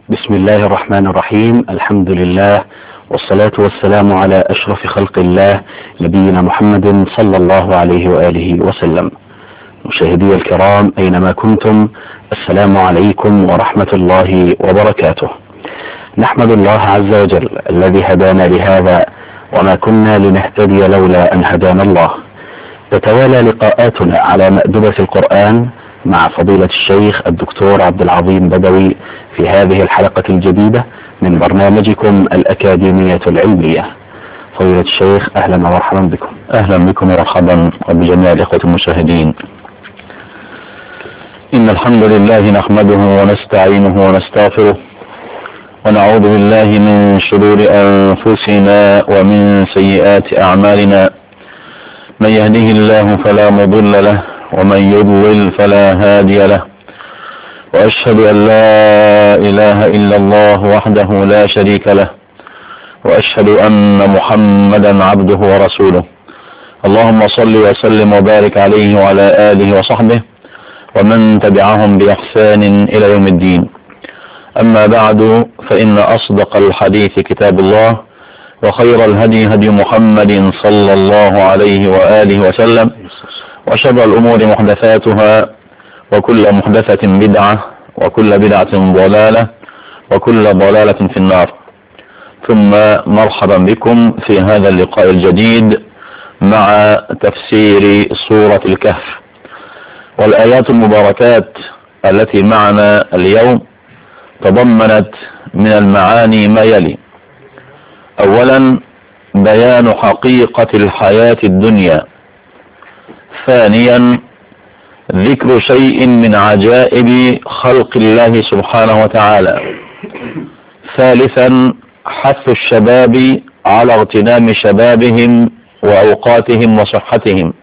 بسم الله الرحمن الرحيم. الحمد لله والصلاة والسلام على أشرف خلق الله نبينا محمد صلى الله عليه وآله وسلم. مشاهدي الكرام أينما كنتم، السلام عليكم ورحمة الله وبركاته. نحمد الله عز وجل الذي هدانا لهذا وما كنا لنهتدي لولا أن هدانا الله. تتوالى لقاءاتنا على مأدبة القرآن مع فضيلة الشيخ الدكتور عبد العظيم بدوي في هذه الحلقة الجديدة من برنامجكم الأكاديمية العلمية. فضيلة الشيخ أهلا ومرحبا بكم. أهلا بكم ومرحبا وبجميع الإخوة المشاهدين. إن الحمد لله نحمده ونستعينه ونستغفره ونعوذ بالله من شرور أنفسنا ومن سيئات أعمالنا. من يهده الله فلا مضل له ومن يضلل فلا هادي له، وأشهد أن لا إله إلا الله وحده لا شريك له، وأشهد أن محمدا عبده ورسوله. اللهم صل وسلم وبارك عليه وعلى آله وصحبه ومن تبعهم بإحسان إلى يوم الدين. أما بعد، فإن أصدق الحديث كتاب الله، وخير الهدي هدي محمد صلى الله عليه وآله وسلم، وشر الأمور محدثاتها، وكل محدثة بدعة، وكل بدعة ضلالة، وكل ضلالة في النار. ثم مرحبا بكم في هذا اللقاء الجديد مع تفسير سورة الكهف. والآيات المباركات التي معنا اليوم تضمنت من المعاني ما يلي: أولا، بيان حقيقة الحياة الدنيا. ثانيا، ذكر شيء من عجائب خلق الله سبحانه وتعالى. ثالثا، حث الشباب على اغتنام شبابهم وأوقاتهم وصحتهم.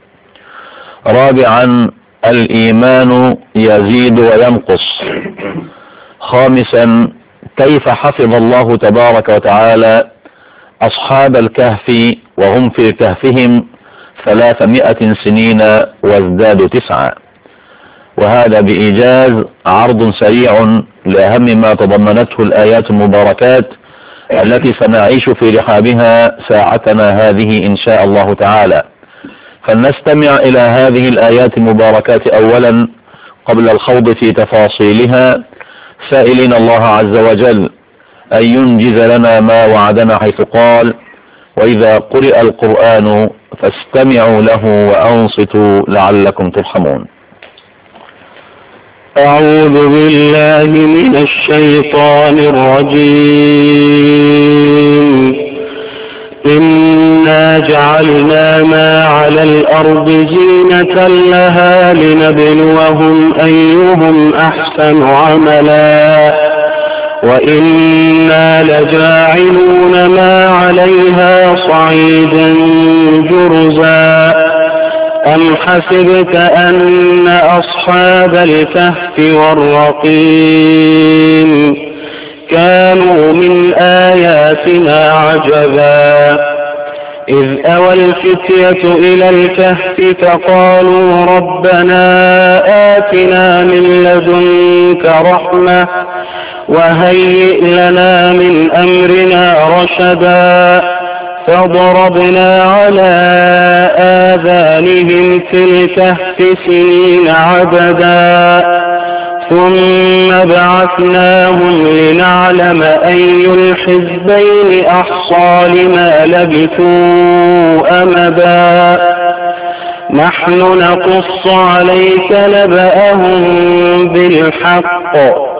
رابعا، الإيمان يزيد وينقص. خامسا، كيف حفظ الله تبارك وتعالى أصحاب الكهف وهم في كهفهم 300 سنين وازدادوا 9. وهذا بإيجاز عرض سريع لأهم ما تضمنته الآيات المباركات التي سنعيش في رحابها ساعتنا هذه إن شاء الله تعالى. فلنستمع إلى هذه الآيات المباركات أولا قبل الخوض في تفاصيلها، سائلين الله عز وجل أن ينجز لنا ما وعدنا، حيث قال: وإذا قرئ القرآن فاستمعوا له وأنصتوا لعلكم ترحمون. أعوذ بالله من الشيطان الرجيم. إنا جعلنا ما على الأرض زينة لها لنبلوهم أيهم أحسن عملا وإنا لجاعلون ما عليها صعيدا جرزا. أم حسبت أن أصحاب الكهف والرقيم كانوا من آياتنا عجبا، إذ أوى الفتية إلى الكهف فقالوا ربنا آتنا من لدنك رحمة وهيئ لنا من أمرنا رشدا. فضربنا على آذانهم في الكهف سنين عددا، ثم بعثناهم لنعلم أي الحزبين أحصى لما لبثوا أمدا. نحن نقص عليك نبأهم بالحق،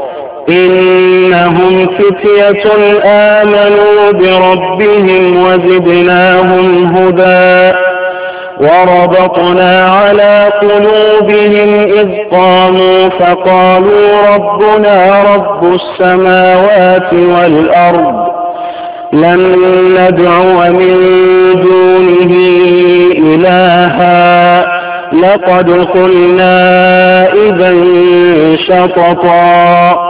إنهم فتية آمنوا بربهم وزدناهم هدى. وربطنا على قلوبهم إذ قاموا فقالوا ربنا رب السماوات والأرض لن ندعو من دونه إلها لقد قلنا إذا شططا.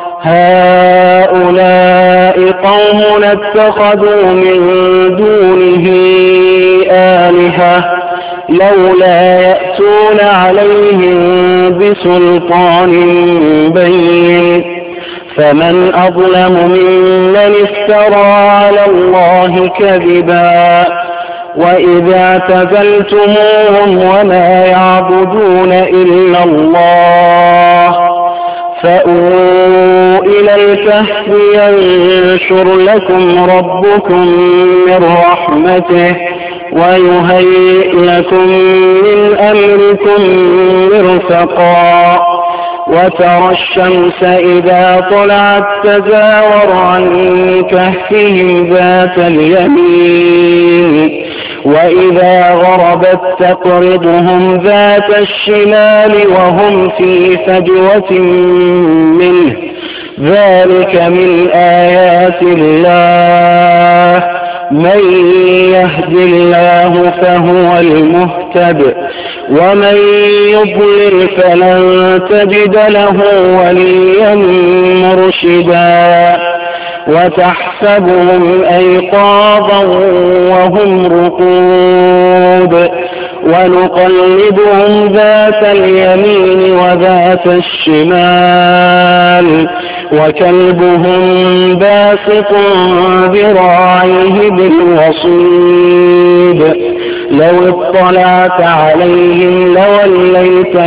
هؤلاء قومنا اتخذوا من دونه آلهة لولا يأتون عليهم بسلطان بين فمن أظلم ممن افترى على الله كذبا. وإذا اعتزلتموهم وما يعبدون إلا الله فأووا إلى الكهف ينشر لكم ربكم من رحمته ويهيئ لكم من أمركم مرفقا. وترى الشمس إذا طلعت تزاور عن كهفهم ذات اليمين وإذا غربت تقرضهم ذات الشمال وهم في فجوة منه. ذلك من آيات الله. من يهد الله فهو المهتد ومن يضلل فلن تجد له وليا مرشدا. وتحسبهم أيقاظا وهم رقود ونقلبهم ذات اليمين وذات الشمال وكلبهم باسط ذراعيه بالوصيد. لو اطلعت عليهم لوليت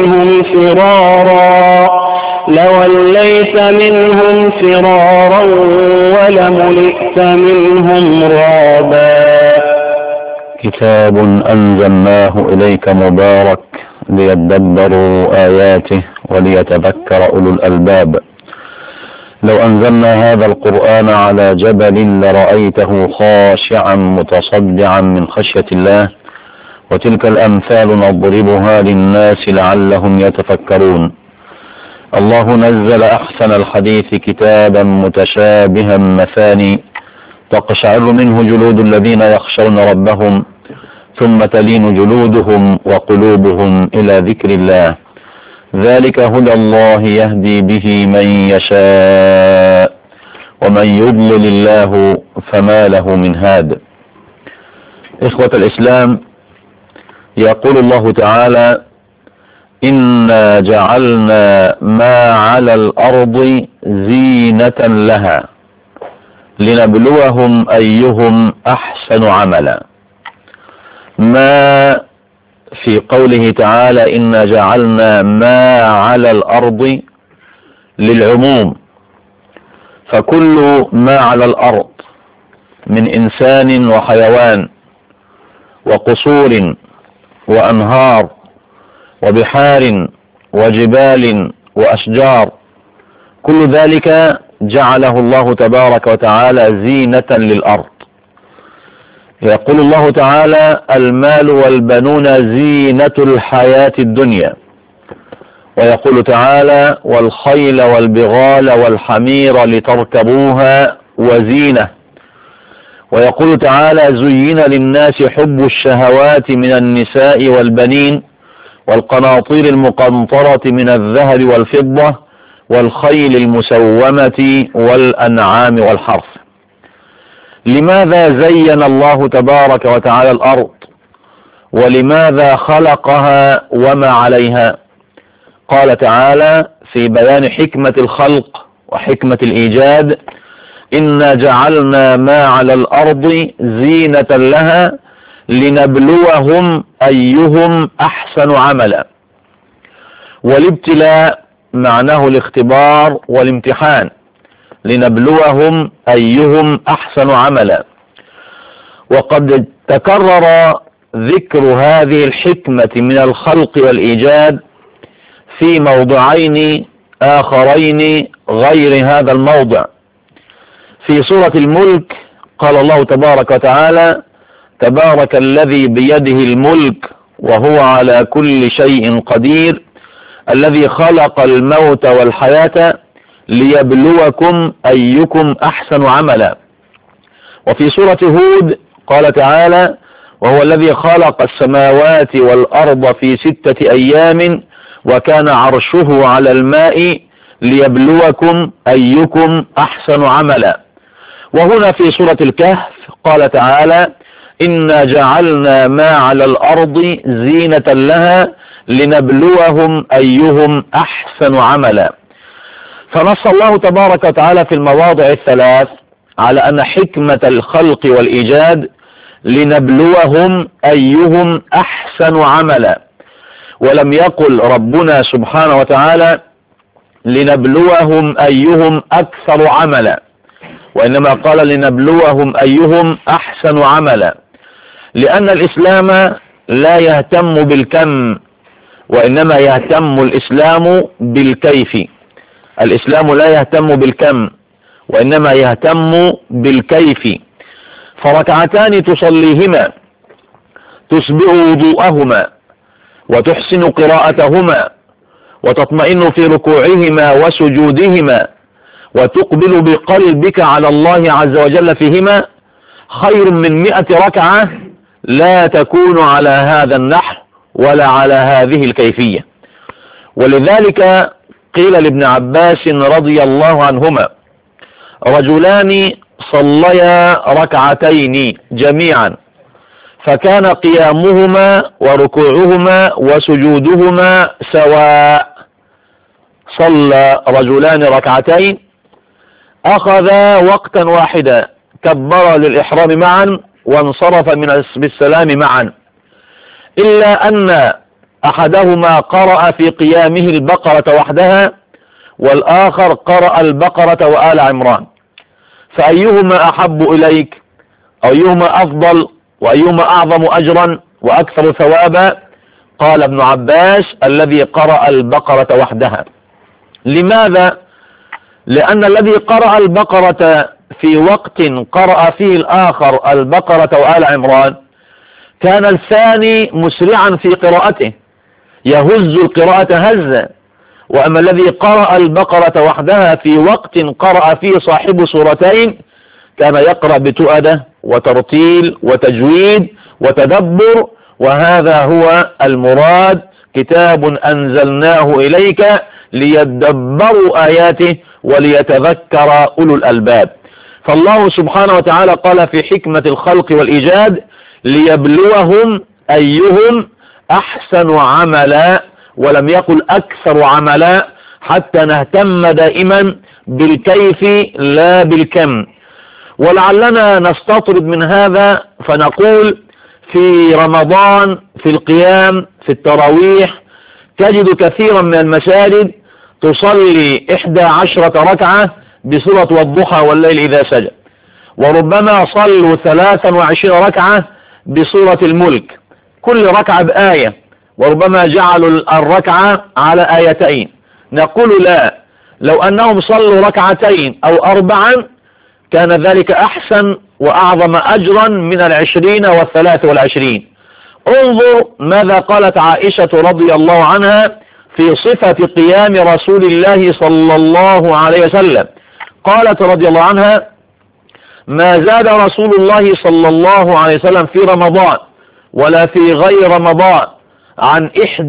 منهم فرارا ولملئت منهم رعبا. كتاب أنزلناه إليك مبارك ليدبروا آياته وليتذكر أولو الألباب. لو أنزلنا هذا القرآن على جبل لرأيته خاشعا متصدعا من خشية الله وتلك الأمثال نضربها للناس لعلهم يتفكرون. الله نزل أحسن الحديث كتابا متشابها مثاني تقشعر منه جلود الذين يخشون ربهم ثم تلين جلودهم وقلوبهم إلى ذكر الله. ذلك هدى الله يهدي به من يشاء ومن يضلل الله فما له من هاد. إخوة الإسلام، يقول الله تعالى: إنا جعلنا ما على الأرض زينة لها لنبلوهم أيهم أحسن عملا. ما في قوله تعالى إنا جعلنا ما على الأرض للعموم، فكل ما على الأرض من إنسان وحيوان وقصور وأنهار وبحار وجبال وأشجار، كل ذلك جعله الله تبارك وتعالى زينة للأرض. يقول الله تعالى: المال والبنون زينة الحياة الدنيا. ويقول تعالى: والخيل والبغال والحمير لتركبوها وزينة. ويقول تعالى: زين للناس حب الشهوات من النساء والبنين والقناطير المقنطرة من الذهب والفضة والخيل المسومة والأنعام والحرث. لماذا زين الله تبارك وتعالى الأرض؟ ولماذا خلقها وما عليها؟ قال تعالى في بيان حكمة الخلق وحكمة الإيجاد: إنا جعلنا ما على الأرض زينة لها لنبلوهم أيهم أحسن عملا. والابتلاء معناه الاختبار والامتحان، لنبلوهم أيهم أحسن عملا. وقد تكرر ذكر هذه الحكمة من الخلق والإيجاد في موضعين آخرين غير هذا الموضع. في سورة الملك قال الله تبارك وتعالى: تبارك الذي بيده الملك وهو على كل شيء قدير الذي خلق الموت والحياة ليبلوكم أيكم أحسن عملا. وفي سورة هود قال تعالى: وهو الذي خلق السماوات والأرض في 6 أيام وكان عرشه على الماء ليبلوكم أيكم أحسن عملا. وهنا في سورة الكهف قال تعالى: إنا جعلنا ما على الأرض زينة لها لنبلوهم أيهم أحسن عملا. فنص الله تبارك وتعالى في المواضع الثلاث على أن حكمة الخلق والإيجاد لنبلوهم أيهم أحسن عملا، ولم يقل ربنا سبحانه وتعالى لنبلوهم أيهم أكثر عملا، وإنما قال لنبلوهم أيهم أحسن عملا، لأن الإسلام لا يهتم بالكم، وإنما يهتم الإسلام بالكيف. الإسلام لا يهتم بالكم، وإنما يهتم بالكيف. فركعتان تصليهما تسبغ وضوءهما وتحسن قراءتهما وتطمئن في ركوعهما وسجودهما وتقبل بقلبك على الله عز وجل فيهما، خير من 100 ركعة لا تكون على هذا النحو ولا على هذه الكيفية. ولذلك قيل لابن عباس رضي الله عنهما: رجلان صليا ركعتين جميعا فكان قيامهما وركوعهما وسجودهما سواء. صلى رجلان ركعتين أخذا وقتا واحدا، كبر للإحرام معا وانصرف بالسلام معا، إلا أن أحدهما قرأ في قيامه البقرة وحدها والآخر قرأ البقرة وآل عمران، فأيهما أحب إليك؟ أيهما أفضل وأيهما أعظم أجرا وأكثر ثوابا؟ قال ابن عباس: الذي قرأ البقرة وحدها. لماذا؟ لأن الذي قرأ البقرة في وقت قرأ فيه الآخر البقرة وآل عمران كان الثاني مسرعا في قراءته يهز القراءة هزا، وأما الذي قرأ البقرة وحدها في وقت قرأ فيه صاحب سورتين كان يقرأ بتؤدة وترتيل وتجويد وتدبر، وهذا هو المراد: كتاب أنزلناه إليك ليدبروا آياته وليتذكر أولو الألباب. فالله سبحانه وتعالى قال في حكمة الخلق والإيجاد: ليبلوهم أيهم أحسن عملا، ولم يقل أكثر عملا، حتى نهتم دائما بالكيف لا بالكم. ولعلنا نستطرد من هذا فنقول: في رمضان في القيام في التراويح تجد كثيرا من المساجد تصلي 11 ركعة بسورة والضحى والليل إذا سجد، وربما صلوا 23 ركعة بسورة الملك، كل ركعة بآية، وربما جعلوا الركعة على آيتين. نقول لا، لو أنهم صلوا ركعتين أو 4 كان ذلك أحسن وأعظم أجرا من 20 و23. انظر ماذا قالت عائشة رضي الله عنها في صفة قيام رسول الله صلى الله عليه وسلم. قالت رضي الله عنها: ما زاد رسول الله صلى الله عليه وسلم في رمضان ولا في غير رمضان عن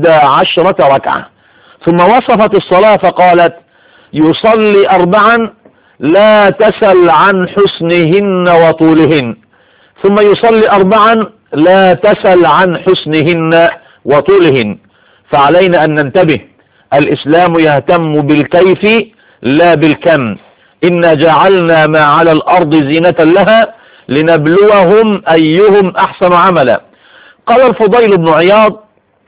11 ركعة. ثم وصفت الصلاة فقالت: يصلي 4 لا تسل عن حسنهن وطولهن، ثم يصلي 4 لا تسل عن حسنهن وطولهن. فعلينا أن ننتبه، الإسلام يهتم بالكيف لا بالكم. إنا جعلنا ما على الأرض زينة لها لنبلوهم أيهم أحسن عملا. قال الفضيل بن عياض: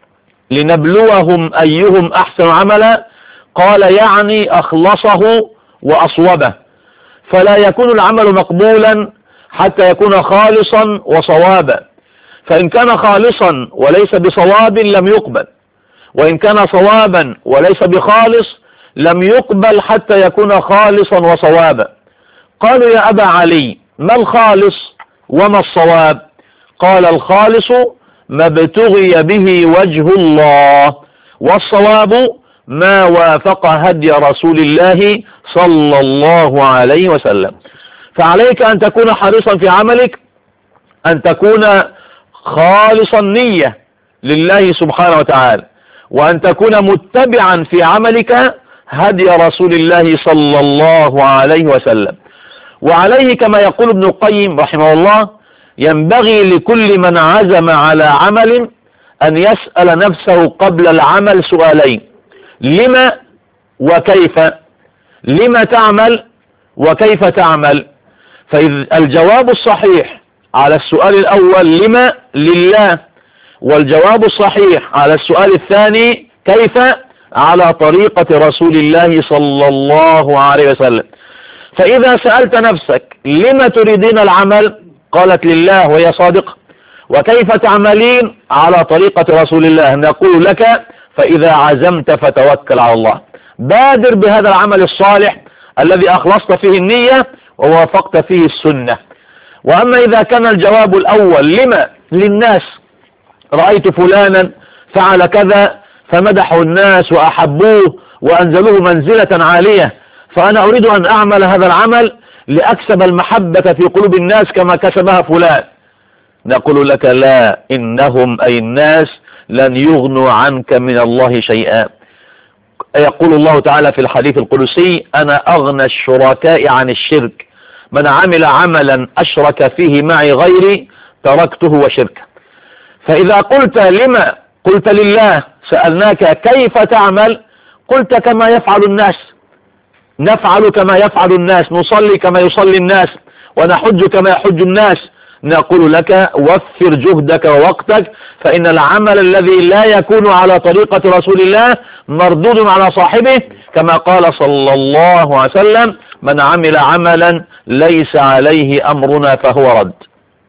لنبلوهم أيهم أحسن عملا، قال يعني أخلصه وأصوبه، فلا يكون العمل مقبولا حتى يكون خالصا وصوابا، فإن كان خالصا وليس بصواب لم يقبل، وإن كان صوابا وليس بخالص لم يقبل حتى يكون خالصا وصوابا. قالوا: يا أبا علي، ما الخالص وما الصواب؟ قال: الخالص ما ابتغي به وجه الله، والصواب ما وافق هدي رسول الله صلى الله عليه وسلم. فعليك أن تكون حريصا في عملك، أن تكون خالص النية لله سبحانه وتعالى، وأن تكون متبعا في عملك هدي رسول الله صلى الله عليه وسلم. وعليه كما يقول ابن القيم رحمه الله: ينبغي لكل من عزم على عمل أن يسأل نفسه قبل العمل سؤالين: لما وكيف؟ لما تعمل وكيف تعمل؟ فالجواب الصحيح على السؤال الأول لما لله، والجواب الصحيح على السؤال الثاني كيف على طريقة رسول الله صلى الله عليه وسلم. فإذا سألت نفسك لما تريدين العمل؟ قالت لله وهي صادقة. وكيف تعملين؟ على طريقة رسول الله. نقول لك فإذا عزمت فتوكل على الله، بادر بهذا العمل الصالح الذي أخلصت فيه النية ووافقت فيه السنة. وأما إذا كان الجواب الأول لما للناس، رأيت فلانا فعل كذا فمدحوا الناس وأحبوه وأنزلوه منزلة عالية، فأنا أريد أن أعمل هذا العمل لأكسب المحبة في قلوب الناس كما كسبها فلان. نقول لك لا، إنهم أي الناس لن يغنوا عنك من الله شيئا. يقول الله تعالى في الحديث القدسي: أنا أغنى الشركاء عن الشرك، من عمل عملا أشرك فيه معي غيري تركته وشركه. فإذا قلت لما قلت لله، سألناك كيف تعمل، قلت كما يفعل الناس، نفعل كما يفعل الناس، نصلي كما يصلي الناس، ونحج كما يحج الناس. نقول لك وفر جهدك ووقتك، فإن العمل الذي لا يكون على طريقة رسول الله مردود على صاحبه، كما قال صلى الله عليه وسلم: من عمل عملا ليس عليه أمرنا فهو رد.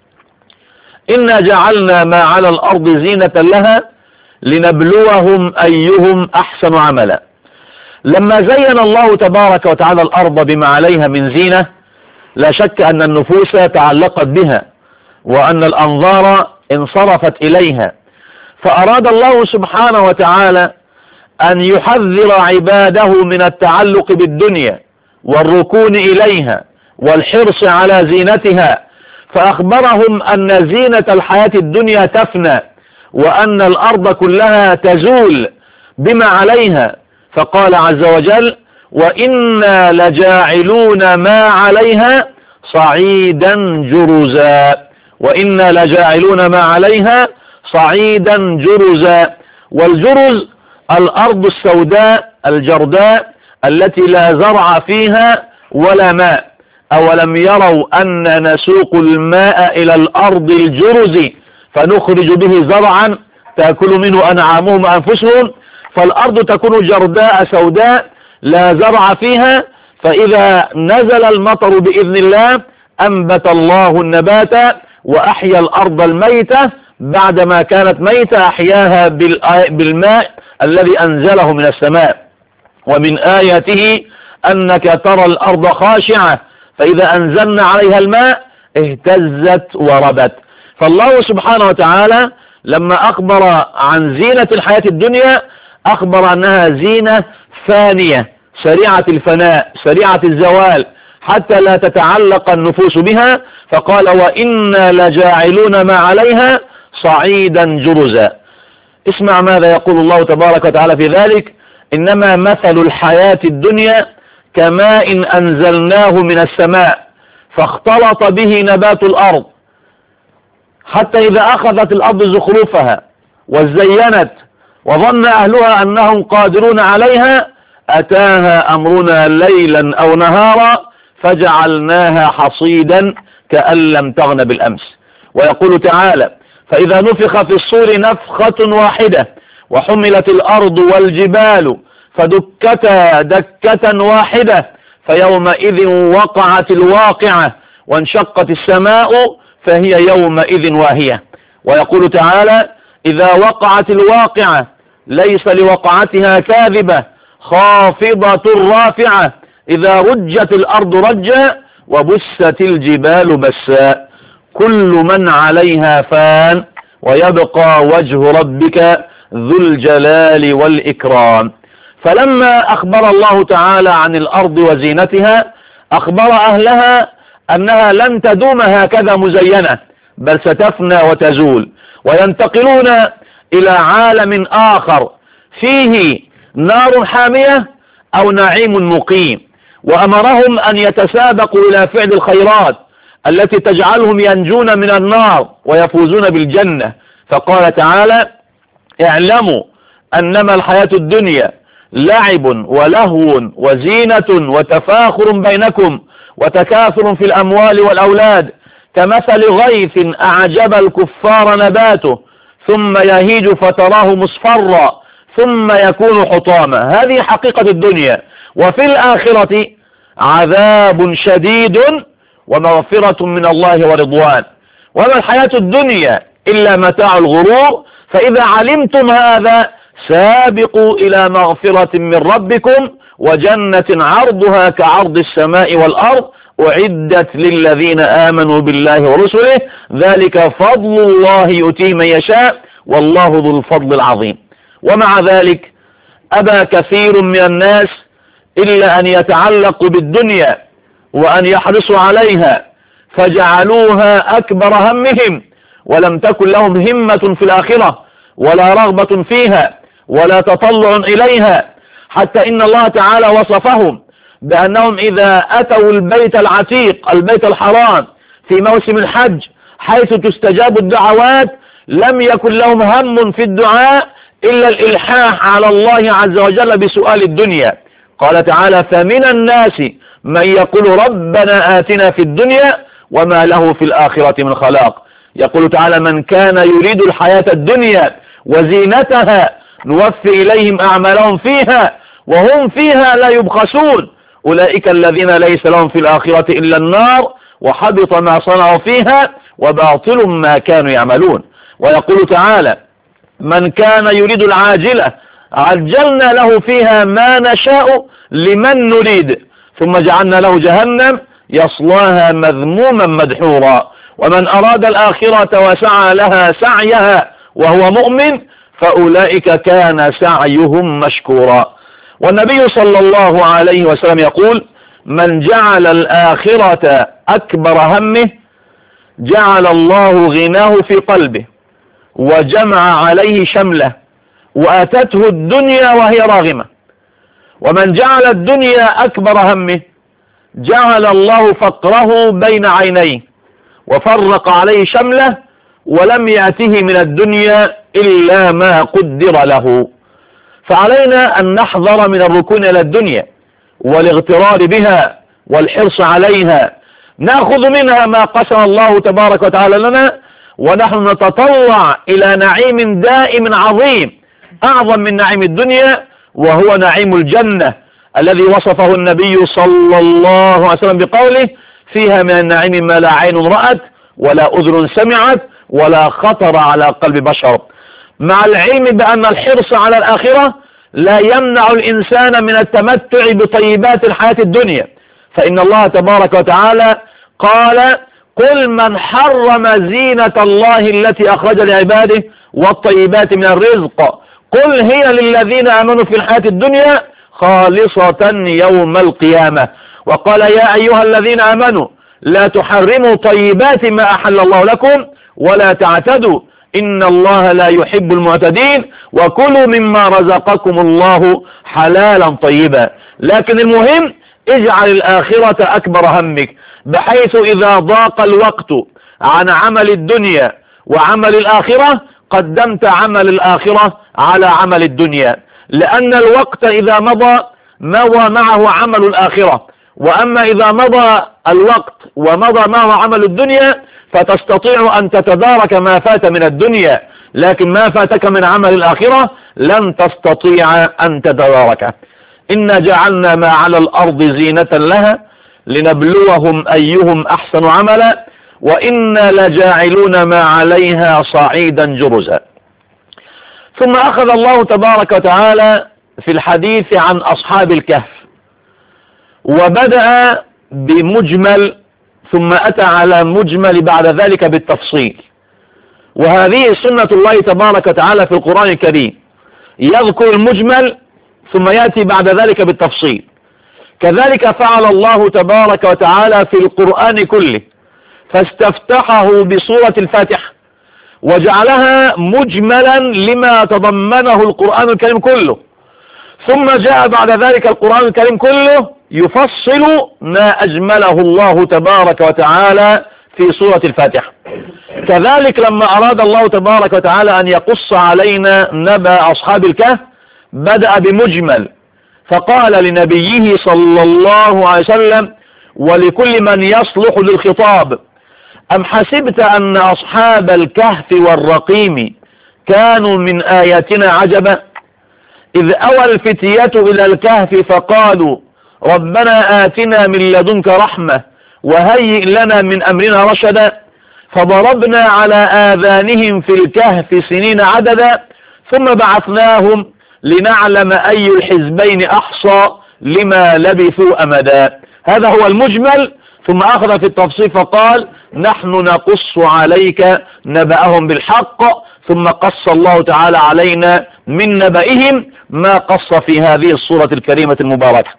إنا جعلنا ما على الأرض زينة لها لنبلوهم أيهم أحسن عملا. لما زين الله تبارك وتعالى الأرض بما عليها من زينة، لا شك أن النفوس تعلقت بها وأن الأنظار انصرفت إليها، فأراد الله سبحانه وتعالى أن يحذر عباده من التعلق بالدنيا والركون إليها والحرص على زينتها، فأخبرهم أن زينة الحياة الدنيا تفنى، وأن الأرض كلها تزول بما عليها. فقال عز وجل: وإنا لجاعلون ما عليها صعيدا جرزا. وإنا لجاعلون ما عليها صعيدا جرزا. والجرز الأرض السوداء الجرداء التي لا زرع فيها ولا ماء. أولم يروا أن نسوق الماء إلى الأرض الجرز فنخرج به زرعا تأكل منه أنعامهم وأنفسهم؟ فالأرض تكون جرداء سوداء لا زرع فيها، فإذا نزل المطر بإذن الله أنبت الله النبات وأحيا الأرض الميتة بعدما كانت ميتة، أحياها بالماء الذي أنزله من السماء. ومن آياته أنك ترى الأرض خاشعة فإذا أنزلنا عليها الماء اهتزت وربت. فالله سبحانه وتعالى لما أخبر عن زينة الحياة الدنيا أخبر أنها زينة فانية سريعة الفناء سريعة الزوال حتى لا تتعلق النفوس بها، فقال: وإنا لجاعلون ما عليها صعيدا جرزا. اسمع ماذا يقول الله تبارك وتعالى في ذلك: إنما مثل الحياة الدنيا كماء أنزلناه من السماء فاختلط به نبات الأرض حتى إذا أخذت الأرض زخرفها وزينت وظن أهلها أنهم قادرون عليها أتاها أمرنا ليلا أو نهارا فجعلناها حصيدا كأن لم تغن بالأمس. ويقول تعالى: فإذا نفخ في الصور نفخة واحدة وحملت الأرض والجبال فدكتا دكة واحدة فيومئذ وقعت الواقعة وانشقت السماء فهي يومئذ واهية. ويقول تعالى: إذا وقعت الواقعة ليس لوقعتها كاذبة خافضة رافعة إذا رجت الأرض رجا وبست الجبال بسا كل من عليها فان ويبقى وجه ربك ذو الجلال والإكرام. فلما أخبر الله تعالى عن الأرض وزينتها أخبر أهلها أنها لن تدوم هكذا مزينة، بل ستفنى وتزول وينتقلون إلى عالم آخر فيه نار حامية أو نعيم مقيم. وأمرهم أن يتسابقوا إلى فعل الخيرات التي تجعلهم ينجون من النار ويفوزون بالجنة. فقال تعالى: اعلموا أنما الحياة الدنيا لعب ولهو وزينة وتفاخر بينكم وتكاثر في الأموال والأولاد كمثل غيث أعجب الكفار نباته ثم يهيج فتراه مصفرا ثم يكون حطاما. هذه حقيقة الدنيا. وفي الآخرة عذاب شديد ومغفرة من الله ورضوان. وما الحياة الدنيا إلا متاع الغرور. فإذا علمتم هذا سابقوا إلى مغفرة من ربكم وجنة عرضها كعرض السماء والأرض أعدت للذين آمنوا بالله ورسله ذلك فضل الله يؤتيه من يشاء والله ذو الفضل العظيم. ومع ذلك أبى كثير من الناس إلا أن يتعلقوا بالدنيا وأن يحرصوا عليها فجعلوها أكبر همهم ولم تكن لهم همة في الآخرة ولا رغبة فيها ولا تطلع إليها، حتى إن الله تعالى وصفهم بأنهم إذا أتوا البيت العتيق البيت الحرام في موسم الحج حيث تستجاب الدعوات لم يكن لهم هم في الدعاء إلا الإلحاح على الله عز وجل بسؤال الدنيا. قال تعالى فمن الناس من يقول ربنا آتنا في الدنيا وما له في الآخرة من خلاق. يقول تعالى من كان يريد الحياة الدنيا وزينتها نوفي إليهم أعمالهم فيها وهم فيها لا يبخسون أولئك الذين ليس لهم في الآخرة إلا النار وحبط ما صنعوا فيها وباطل ما كانوا يعملون. ويقول تعالى من كان يريد العاجلة عجلنا له فيها ما نشاء لمن نريد ثم جعلنا له جهنم يصلاها مذموما مدحورا ومن أراد الآخرة وسعى لها سعيها وهو مؤمن فأولئك كان سعيهم مشكورا. والنبي صلى الله عليه وسلم يقول من جعل الآخرة أكبر همه جعل الله غناه في قلبه وجمع عليه شمله وأتته الدنيا وهي راغمة. ومن جعل الدنيا أكبر همه جعل الله فقره بين عينيه وفرق عليه شمله ولم يأته من الدنيا إلا ما قدر له. فعلينا أن نحذر من الركون إلى الدنيا والاغترار بها والحرص عليها. نأخذ منها ما قسم الله تبارك وتعالى لنا ونحن نتطلع إلى نعيم دائم عظيم أعظم من نعيم الدنيا وهو نعيم الجنة الذي وصفه النبي صلى الله عليه وسلم بقوله فيها من النعيم ما لا عين رأت ولا أذن سمعت ولا خطر على قلب بشر. مع العلم بأن الحرص على الآخرة لا يمنع الإنسان من التمتع بطيبات الحياة الدنيا، فإن الله تبارك وتعالى قال قل من حرم زينة الله التي أخرج لعباده والطيبات من الرزق قل هي للذين آمنوا في الحياة الدنيا خالصة يوم القيامة. وقال يا أيها الذين آمنوا لا تحرموا طيبات ما أحل الله لكم ولا تعتدوا إن الله لا يحب المعتدين وكلوا مما رزقكم الله حلالا طيبا. لكن المهم اجعل الآخرة أكبر همك بحيث إذا ضاق الوقت عن عمل الدنيا وعمل الآخرة قدمت عمل الآخرة على عمل الدنيا، لأن الوقت إذا مضى معه عمل الآخرة، وأما إذا مضى الوقت ومضى معه عمل الدنيا فتستطيع أن تتدارك ما فات من الدنيا، لكن ما فاتك من عمل الآخرة لن تستطيع أن تتداركه. إنا جعلنا ما على الأرض زينة لها لنبلوهم أيهم أحسن عملا وإنا لجاعلون ما عليها صعيدا جرزا. ثم أخذ الله تبارك وتعالى في الحديث عن أصحاب الكهف وبدأ بمجمل ثم أتى على مجمل بعد ذلك بالتفصيل. وهذه سنة الله تبارك وتعالى في القرآن الكريم، يذكر المجمل ثم يأتي بعد ذلك بالتفصيل. كذلك فعل الله تبارك وتعالى في القرآن كله، فاستفتحه بسورة الفاتحة وجعلها مجملا لما تضمنه القرآن الكريم كله، ثم جاء بعد ذلك القرآن الكريم كله يفصل ما أجمله الله تبارك وتعالى في سورة الفاتحة. كذلك لما أراد الله تبارك وتعالى أن يقص علينا نبأ أصحاب الكهف بدأ بمجمل فقال لنبيه صلى الله عليه وسلم ولكل من يصلح للخطاب: أم حسبت أن أصحاب الكهف والرقيم كانوا من آياتنا عجبا إذ أوى الفتية إلى الكهف فقالوا ربنا آتنا من لدنك رحمة وهيئ لنا من أمرنا رشدا فضربنا على آذانهم في الكهف سنين عددا ثم بعثناهم لنعلم أي الحزبين أحصى لما لبثوا أمدا. هذا هو المجمل، ثم أخذ في التفصيل فقال نحن نقص عليك نبأهم بالحق، ثم قص الله تعالى علينا من نبأهم ما قص في هذه السورة الكريمة المباركة.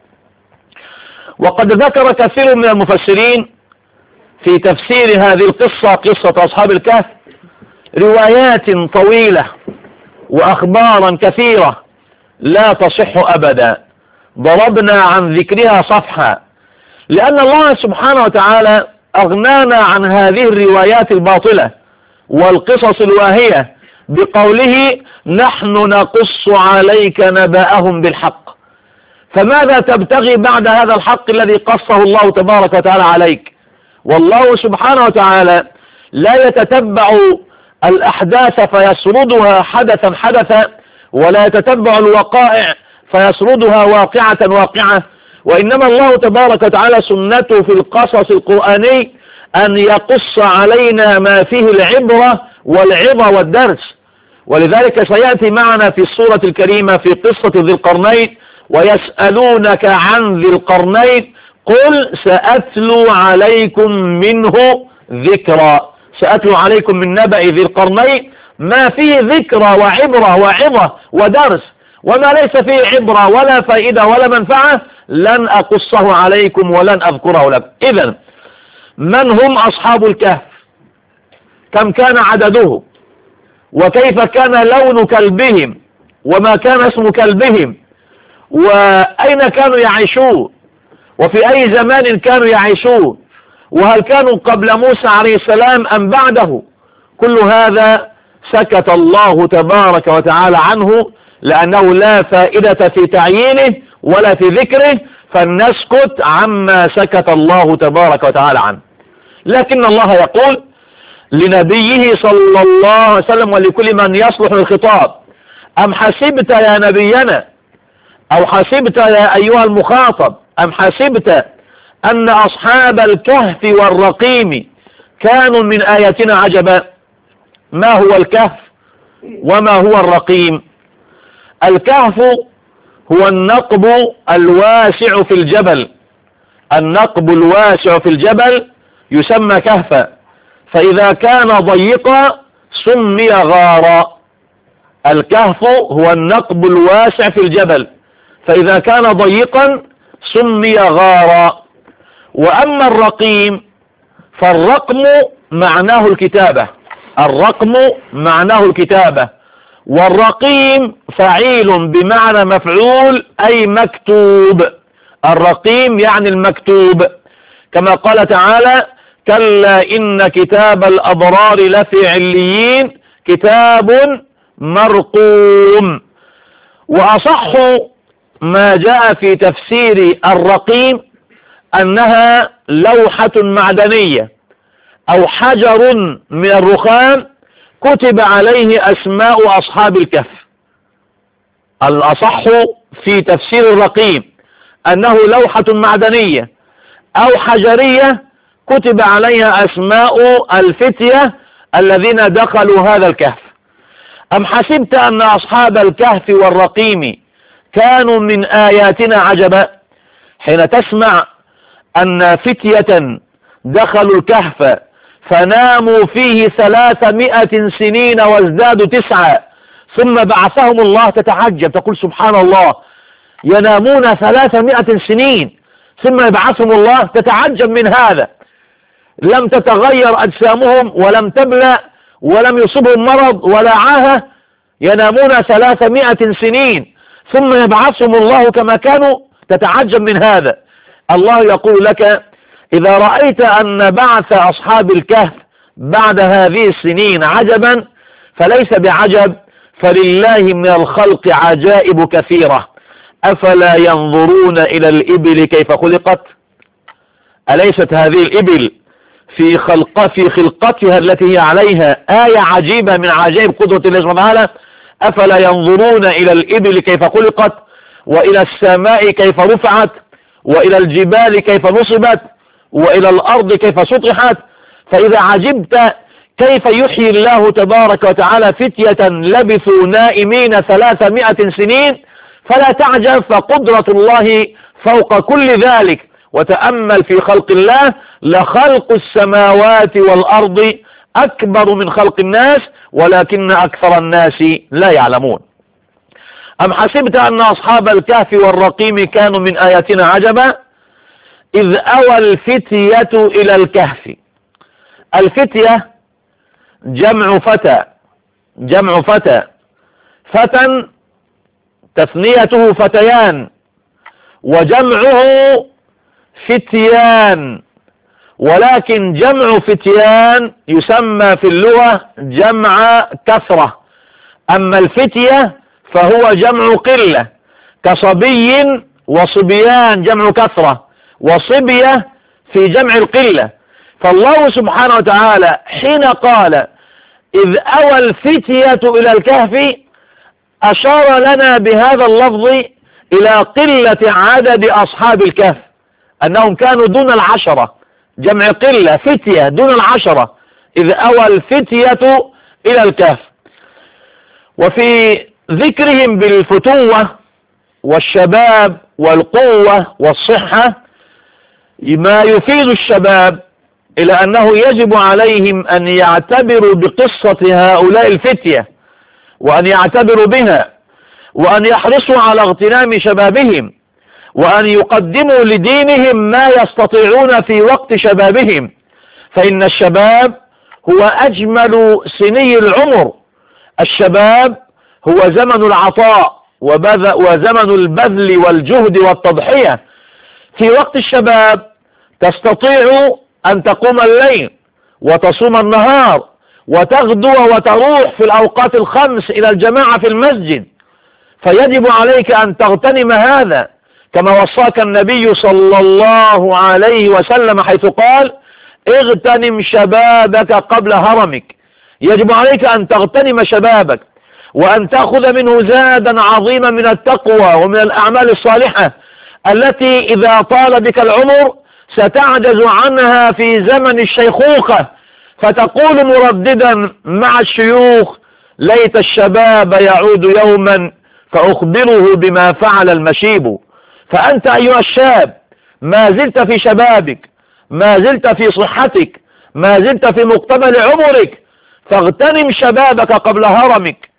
وقد ذكر كثير من المفسرين في تفسير هذه القصة، قصة أصحاب الكهف، روايات طويلة وأخبارا كثيرة لا تصح أبدا، ضربنا عن ذكرها صفحة، لأن الله سبحانه وتعالى أغنانا عن هذه الروايات الباطلة والقصص الواهية بقوله نحن نقص عليك نبأهم بالحق. فماذا تبتغي بعد هذا الحق الذي قصه الله تبارك وتعالى عليك؟ والله سبحانه وتعالى لا يتتبع الأحداث فيسردها حدثا حدثا، ولا يتتبع الوقائع فيسردها واقعة واقعة، وإنما الله تبارك وتعالى سنته في القصص القرآني أن يقص علينا ما فيه العبرة والعظة والدرس. ولذلك سيأتي معنا في السورة الكريمة في قصة ذي القرنين: ويسألونك عن ذي القرنين قل سأتلو عليكم منه ذكرى. سأتلو عليكم من نبأ ذي القرنين ما فيه ذكرى وعبرة وعظة ودرس، وما ليس فيه عبرة ولا فائدة ولا منفعة لن أقصه عليكم ولن أذكره لكم. إذن من هم أصحاب الكهف؟ كم كان عدده؟ وكيف كان لون كلبهم؟ وما كان اسم كلبهم؟ وأين كانوا يعيشون؟ وفي أي زمان كانوا يعيشون؟ وهل كانوا قبل موسى عليه السلام أم بعده؟ كل هذا سكت الله تبارك وتعالى عنه، لأنه لا فائدة في تعيينه ولا في ذكره، فلنسكت عما سكت الله تبارك وتعالى عنه. لكن الله يقول لنبيه صلى الله عليه وسلم ولكل من يصلح الخطاب: أم حسبت يا نبينا، أو حسبت يا أيها المخاطب، أم حسبت أن أصحاب الكهف والرقيم كانوا من آياتنا عجبا. ما هو الكهف وما هو الرقيم؟ الكهف هو النقب الواسع في الجبل، النقب الواسع في الجبل يسمى كهفا، فإذا كان ضيقا سمي غارا. الكهف هو النقب الواسع في الجبل، فإذا كان ضيقا سمي غارا. وأما الرقيم فالرقم معناه الكتابة، الرقم معناه الكتابة، والرقيم فعيل بمعنى مفعول أي مكتوب. الرقيم يعني المكتوب، كما قال تعالى: كلا إن كتاب الأبرار لفي عليين كتاب مرقوم. وأصح ما جاء في تفسير الرقيم أنها لوحة معدنية أو حجر من الرخام كتب عليه أسماء أصحاب الكهف. الأصح في تفسير الرقيم أنه لوحة معدنية أو حجرية كتب عليها أسماء الفتية الذين دخلوا هذا الكهف. أم حسبت أن أصحاب الكهف والرقيم كانوا من آياتنا عجبا؟ حين تسمع أن فتية دخلوا الكهف فناموا فيه 300 سنين وازدادوا 9 ثم بعثهم الله، تتعجب تقول سبحان الله، ينامون 300 سنين ثم يبعثهم الله، تتعجب من هذا. لم تتغير أجسامهم ولم تبلى ولم يصبهم مرض ولا عاهة، ينامون 300 سنين ثم يبعثهم الله كما كانوا، تتعجب من هذا. الله يقول لك: إذا رأيت أن بعث أصحاب الكهف بعد هذه السنين عجبا فليس بعجب، فلله من الخلق عجائب كثيرة. أفلا ينظرون إلى الإبل كيف خلقت؟ أليست هذه الإبل في خلقتها التي هي عليها آية عجيبة من عجائب قدرة الله سبحانه وتعالى؟ أفلا ينظرون إلى الإبل كيف خلقت، وإلى السماء كيف رفعت، وإلى الجبال كيف نصبت، وإلى الأرض كيف سطحت. فإذا عجبت كيف يحيي الله تبارك وتعالى فتية لبثوا نائمين 300 سنين، فلا تعجب، فقدرة الله فوق كل ذلك. وتأمل في خلق الله، لخلق السماوات والأرض أكبر من خلق الناس ولكن أكثر الناس لا يعلمون. أم حسبت أن أصحاب الكهف والرقيم كانوا من آياتنا عجبا إذ أوى الفتية إلى الكهف. الفتية جمع فتى، فتى تثنيته فتيان، وجمعه فتيان، ولكن جمع فتيان يسمى في اللغة جمع كثرة. أما الفتية فهو جمع قلة، كصبي وصبيان جمع كثرة، وصبية في جمع القلة. فالله سبحانه وتعالى حين قال إذ أوى الفتية إلى الكهف أشار لنا بهذا اللفظ إلى قلة عدد أصحاب الكهف، أنهم كانوا دون 10، جمع قلة، فتية دون 10، إذ أوى الفتية إلى الكهف. وفي ذكرهم بالفتوة والشباب والقوة والصحة ما يفيد الشباب إلى أنه يجب عليهم أن يعتبروا بقصة هؤلاء الفتية، وأن يعتبروا بها، وأن يحرصوا على اغتنام شبابهم، وأن يقدموا لدينهم ما يستطيعون في وقت شبابهم. فإن الشباب هو أجمل سني العمر، الشباب هو زمن العطاء وزمن البذل والجهد والتضحية. في وقت الشباب تستطيع أن تقوم الليل وتصوم النهار وتغدو وتروح في الأوقات الخمس إلى الجماعة في المسجد، فيجب عليك أن تغتنم هذا، كما وصاك النبي صلى الله عليه وسلم حيث قال اغتنم شبابك قبل هرمك. يجب عليك أن تغتنم شبابك، وأن تأخذ منه زادا عظيما من التقوى ومن الأعمال الصالحة التي إذا طال بك العمر ستعجز عنها في زمن الشيخوخة، فتقول مرددا مع الشيوخ ليت الشباب يعود يوما فأخبره بما فعل المشيب. فأنت أيها الشاب ما زلت في شبابك، ما زلت في صحتك، ما زلت في مقتبل عمرك، فاغتنم شبابك قبل هرمك،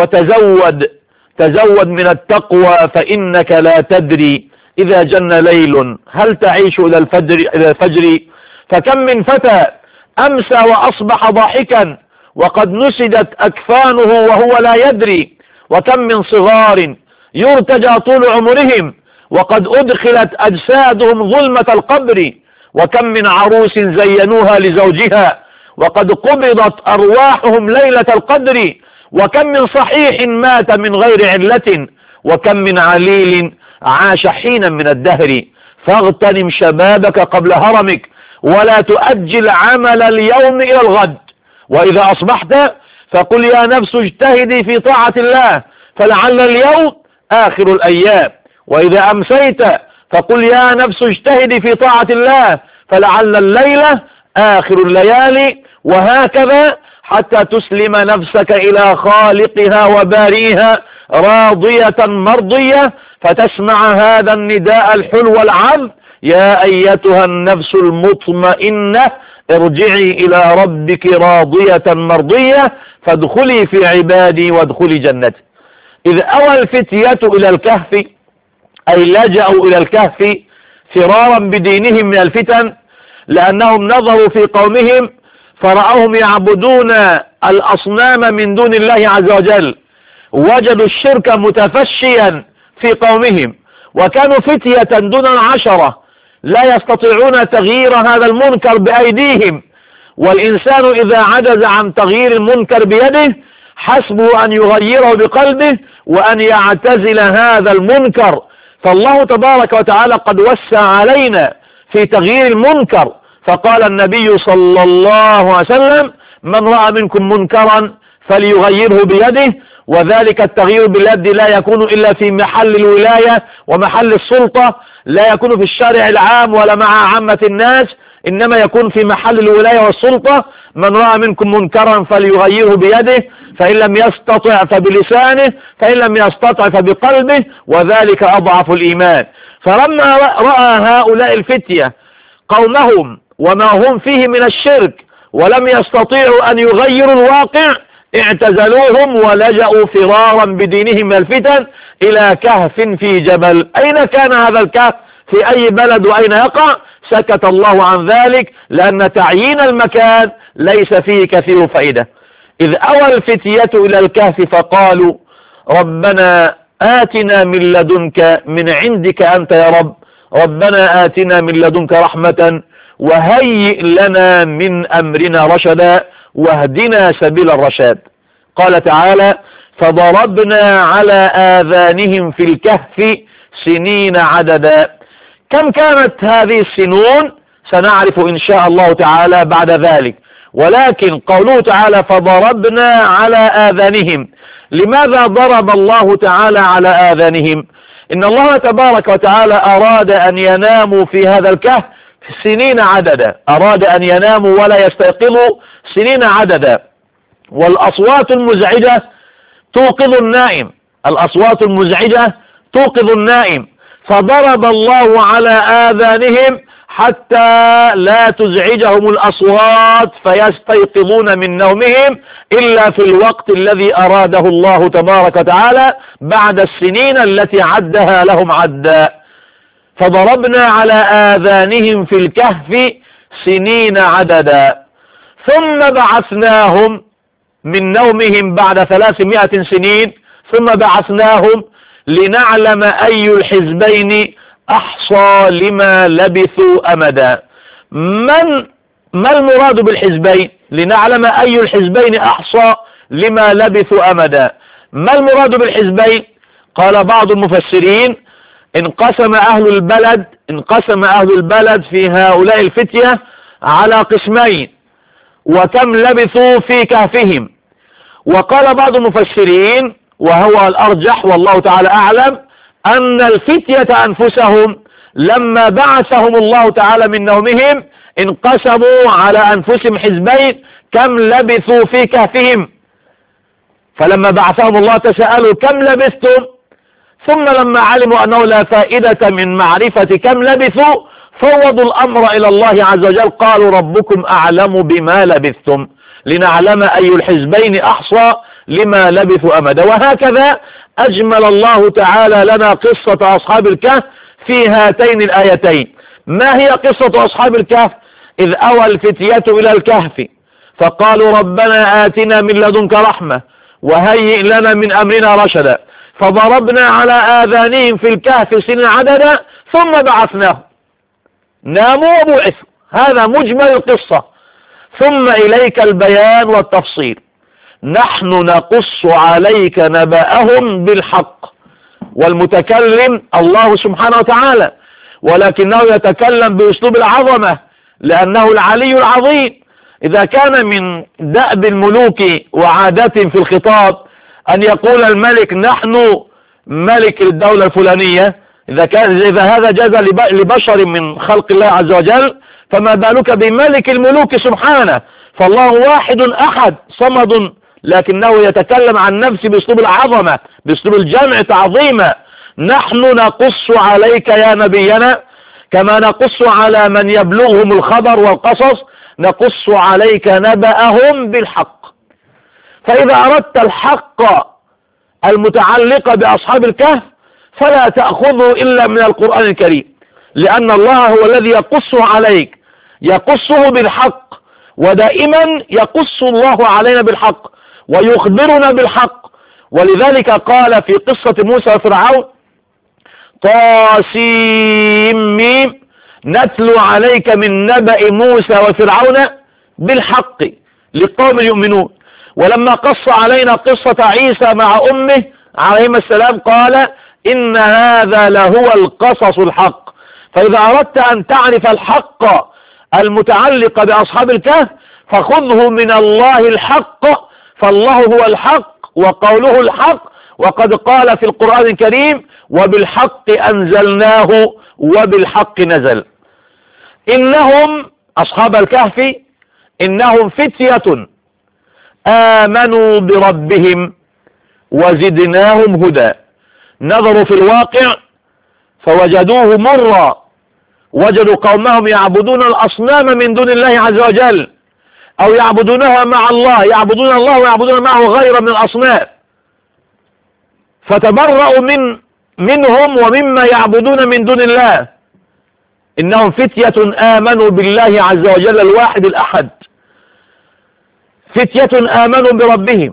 تزود من التقوى، فإنك لا تدري إذا جن ليل هل تعيش إلى الفجر. فكم من فتى أمسى وأصبح ضاحكا وقد نسدت أكفانه وهو لا يدري، وكم من صغار يرتجى طول عمرهم وقد أدخلت أجسادهم ظلمة القبر، وكم من عروس زينوها لزوجها وقد قبضت أرواحهم ليلة القدر، وكم من صحيح مات من غير علة، وكم من عليل عاش حينا من الدهر. فاغتنم شبابك قبل هرمك، ولا تؤجل عمل اليوم إلى الغد. وإذا أصبحت فقل يا نفس اجتهدي في طاعة الله فلعل اليوم آخر الأيام، وإذا أمسيت فقل يا نفس اجتهدي في طاعة الله فلعل الليلة آخر الليالي، وهكذا حتى تسلم نفسك إلى خالقها وباريها راضية مرضية، فتسمع هذا النداء الحلو العذب يا أيتها النفس المطمئنة ارجعي إلى ربك راضية مرضية فادخلي في عبادي وادخلي جنتي. إذ أوى الفتية إلى الكهف أي لجأوا إلى الكهف فرارا بدينهم من الفتن، لأنهم نظروا في قومهم فرأوهم يعبدون الأصنام من دون الله عز وجل، وجدوا الشرك متفشيا في قومهم، وكانوا فتية دون 10 لا يستطيعون تغيير هذا المنكر بأيديهم. والإنسان إذا عجز عن تغيير المنكر بيده حسبه أن يغيره بقلبه، وأن يعتزل هذا المنكر فالله تبارك وتعالى قد وسع علينا في تغيير المنكر، فقال النبي صلى الله عليه وسلم: من رأى منكم منكرا فليغيره بيده. وذلك التغيير باليد لا يكون إلا في محل الولاية ومحل السلطة، لا يكون في الشارع العام ولا مع عامة الناس، إنما يكون في محل الولاية والسلطة. من رأى منكم منكرا فليغيره بيده، فإن لم يستطع فبلسانه، فإن لم يستطع فبقلبه، وذلك أضعف الإيمان. فلما رأى هؤلاء الفتية قومهم وما هم فيه من الشرك ولم يستطيعوا أن يغيروا الواقع، اعتزلوهم ولجأوا فرارا بدينهم من الفتن إلى كهف في جبل. أين كان هذا الكهف؟ في أي بلد وأين يقع؟ سكت الله عن ذلك، لأن تعيين المكان ليس فيه كثير فائدة. إذ أوى الفتية إلى الكهف فقالوا: ربنا آتنا من لدنك، من عندك أنت يا رب، ربنا آتنا من لدنك رحمة وهيئ لنا من أمرنا رشدا واهدنا سبيل الرشاد. قال تعالى: فضربنا على آذانهم في الكهف سنين عددا. كم كانت هذه السنون؟ سنعرف إن شاء الله تعالى بعد ذلك. ولكن قوله تعالى: فضربنا على آذانهم، لماذا ضرب الله تعالى على آذانهم؟ إن الله تبارك وتعالى أراد أن يناموا في هذا الكهف سنين عددا، أراد أن يناموا ولا يستيقظوا سنين عددا. والأصوات المزعجة توقظ النائم، الأصوات المزعجة توقظ النائم، فضرب الله على آذانهم حتى لا تزعجهم الأصوات فيستيقظون من نومهم إلا في الوقت الذي أراده الله تبارك وتعالى بعد السنين التي عدها لهم عدا. فضربنا على آذانهم في الكهف سنين عددا ثم بعثناهم من نومهم بعد 300 سنين، ثم بعثناهم لنعلم أي الحزبين أحصى لما لبثوا أمدا. ما المراد بالحزبين؟ لنعلم أي الحزبين أحصى لما لبثوا أمدا. ما المراد بالحزبين؟ قال بعض المفسرين: انقسم أهل البلد في هؤلاء الفتية على قسمين، وكم لبثوا في كهفهم. وقال بعض المفسرين وهو الأرجح والله تعالى أعلم أن الفتية أنفسهم لما بعثهم الله تعالى من نومهم انقسموا على أنفسهم حزبين، كم لبثوا في كهفهم. فلما بعثهم الله تسألوا: كم لبثتم؟ ثم لما علموا أنه لا فائدة من معرفة كم لبثوا فوضوا الأمر إلى الله عز وجل، قالوا: ربكم أعلم بما لبثتم لنعلم أي الحزبين أحصى لما لبثوا أمدا. وهكذا أجمل الله تعالى لنا قصة أصحاب الكهف في هاتين الآيتين. ما هي قصة أصحاب الكهف؟ إذ أوى الفتية إلى الكهف فقالوا: ربنا آتنا من لدنك رحمة وهيئ لنا من أمرنا رشدا، فضربنا على آذانهم في الكهف سنين عددا ثم بعثناهم. ناموا وبعثوا، هذا مجمل القصة. ثم إليك البيان والتفصيل. نحن نقص عليك نبأهم بالحق، والمتكلم الله سبحانه وتعالى، ولكنه يتكلم بأسلوب العظمة لأنه العلي العظيم. إذا كان من دأب الملوك وعادة في الخطاب أن يقول الملك: نحن ملك الدولة الفلانية، إذا هذا جاز لبشر من خلق الله عز وجل، فما بالك بملك الملوك سبحانه. فالله واحد أحد صمد، لكنه يتكلم عن نفسه بأسلوب العظمة، بأسلوب الجمع تعظيما. نحن نقص عليك يا نبينا كما نقص على من يبلغهم الخبر والقصص، نقص عليك نبأهم بالحق. فإذا أردت الحق المتعلق بأصحاب الكهف فلا تأخذه إلا من القرآن الكريم، لأن الله هو الذي يقصه عليك، يقصه بالحق، ودائما يقص الله علينا بالحق ويخبرنا بالحق. ولذلك قال في قصة موسى وفرعون: طاسيم نتلو عليك من نبأ موسى وفرعون بالحق لقوم يؤمنون. ولما قص علينا قصة عيسى مع أمه عليهما السلام قال: إن هذا لهو القصص الحق. فإذا أردت أن تعرف الحق المتعلق بأصحاب الكهف فخذه من الله الحق، فالله هو الحق وقوله الحق، وقد قال في القرآن الكريم وبالحق أنزلناه وبالحق نزل. إنهم أصحاب الكهف إنهم فتية آمنوا بربهم وزدناهم هدى. نظروا في الواقع فوجدوه مرا، وجدوا قومهم يعبدون الأصنام من دون الله عز وجل، أو يعبدونها مع الله، يعبدون الله ويعبدون معه غير من الأصنام، فتبرأوا منهم ومما يعبدون من دون الله. إنهم فتية آمنوا بالله عز وجل الواحد الأحد، فتية آمنوا بربهم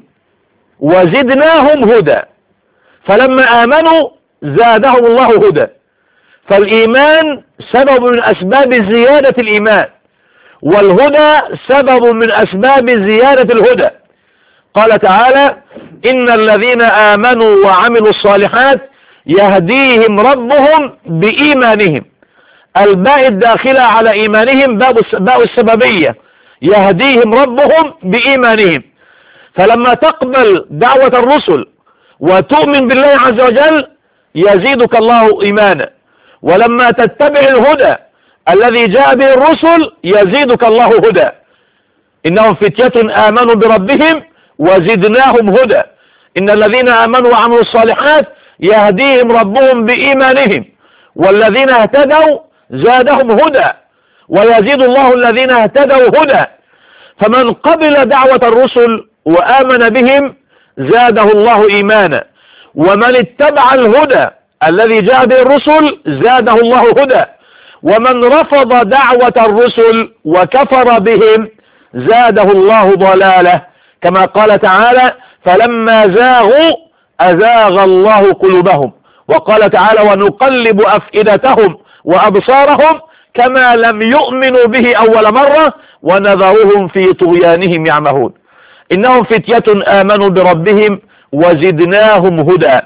وزدناهم هدى. فلما آمنوا زادهم الله هدى. فالإيمان سبب من أسباب زيادة الإيمان، والهدى سبب من أسباب زيادة الهدى. قال تعالى إن الذين آمنوا وعملوا الصالحات يهديهم ربهم بإيمانهم. الباء الداخلة على إيمانهم باء السببية، يهديهم ربهم بإيمانهم. فلما تقبل دعوة الرسل وتؤمن بالله عز وجل يزيدك الله إيمانا، ولما تتبع الهدى الذي جاء به الرسل يزيدك الله هدى. إنهم فتية آمنوا بربهم وزدناهم هدى. إن الذين آمنوا وعملوا الصالحات يهديهم ربهم بإيمانهم، والذين اهتدوا زادهم هدى، ويزيد الله الذين اهتدوا هدى. فمن قبل دعوة الرسل وآمن بهم زاده الله إيمانا، ومن اتبع الهدى الذي جاء به الرسل زاده الله هدى، ومن رفض دعوة الرسل وكفر بهم زاده الله ضلالة، كما قال تعالى فلما زاغوا أزاغ الله قلوبهم. وقال تعالى ونقلب أفئدتهم وأبصارهم كما لم يؤمنوا به أول مرة ونذرهم في طغيانهم يعمهون. إنهم فتية آمنوا بربهم وزدناهم هدى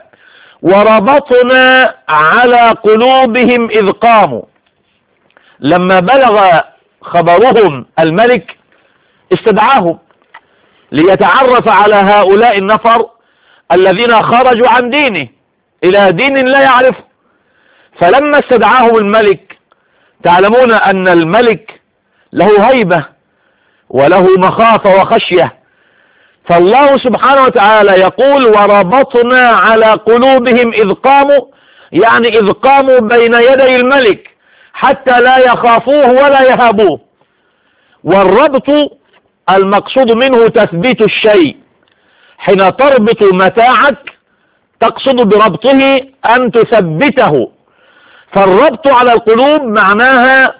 وربطنا على قلوبهم إذ قاموا. لما بلغ خبرهم الملك استدعاهم ليتعرف على هؤلاء النفر الذين خرجوا عن دينه إلى دين لا يعرفه. فلما استدعاهم الملك، تعلمون أن الملك له هيبة وله مخافة وخشية، فالله سبحانه وتعالى يقول وربطنا على قلوبهم إذ قاموا، يعني إذ قاموا بين يدي الملك حتى لا يخافوه ولا يهابوه. والربط المقصود منه تثبيت الشيء. حين تربط متاعك تقصد بربطه أن تثبته. فالربط على القلوب معناه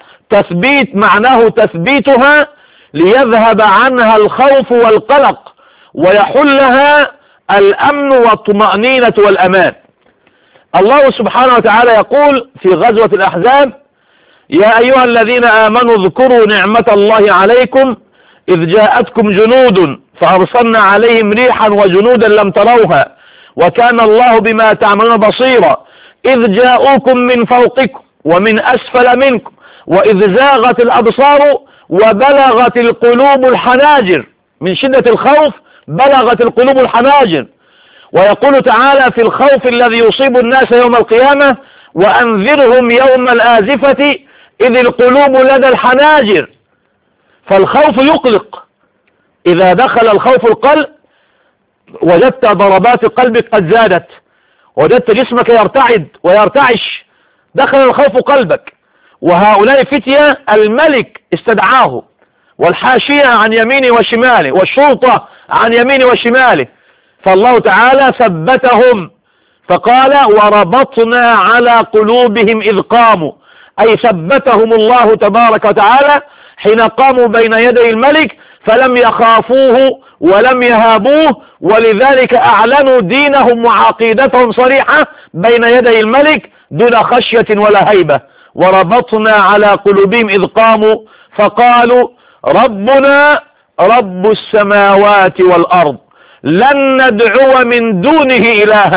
تثبيتها ليذهب عنها الخوف والقلق ويحلها الأمن والطمأنينة والأمان. الله سبحانه وتعالى يقول في غزوة الأحزاب يا أيها الذين آمنوا اذكروا نعمة الله عليكم إذ جاءتكم جنود فأرسلنا عليهم ريحا وجنودا لم تروها وكان الله بما تعملون بصيرا إذ جاءوكم من فوقكم ومن أسفل منكم وإذ زاغت الأبصار وبلغت القلوب الحناجر. من شدة الخوف بلغت القلوب الحناجر. ويقول تعالى في الخوف الذي يصيب الناس يوم القيامة وأنذرهم يوم الآزفة إذ القلوب لدى الحناجر. فالخوف يقلق. إذا دخل الخوف القلب وجدت ضربات قلبك قد زادت، وجدت جسمك يرتعد ويرتعش، دخل الخوف قلبك. وهؤلاء فتية الملك استدعاه، والحاشية عن يمينه وشماله، والشرطة عن يمينه وشماله، فالله تعالى ثبتهم فقال وربطنا على قلوبهم إذ قاموا، أي ثبتهم الله تبارك وتعالى حين قاموا بين يدي الملك فلم يخافوه ولم يهابوه، ولذلك أعلنوا دينهم وعقيدتهم صريحة بين يدي الملك دون خشية ولا هيبة. وربطنا على قلوبهم إذ قاموا فقالوا ربنا رب السماوات والأرض لن ندعو من دونه إلها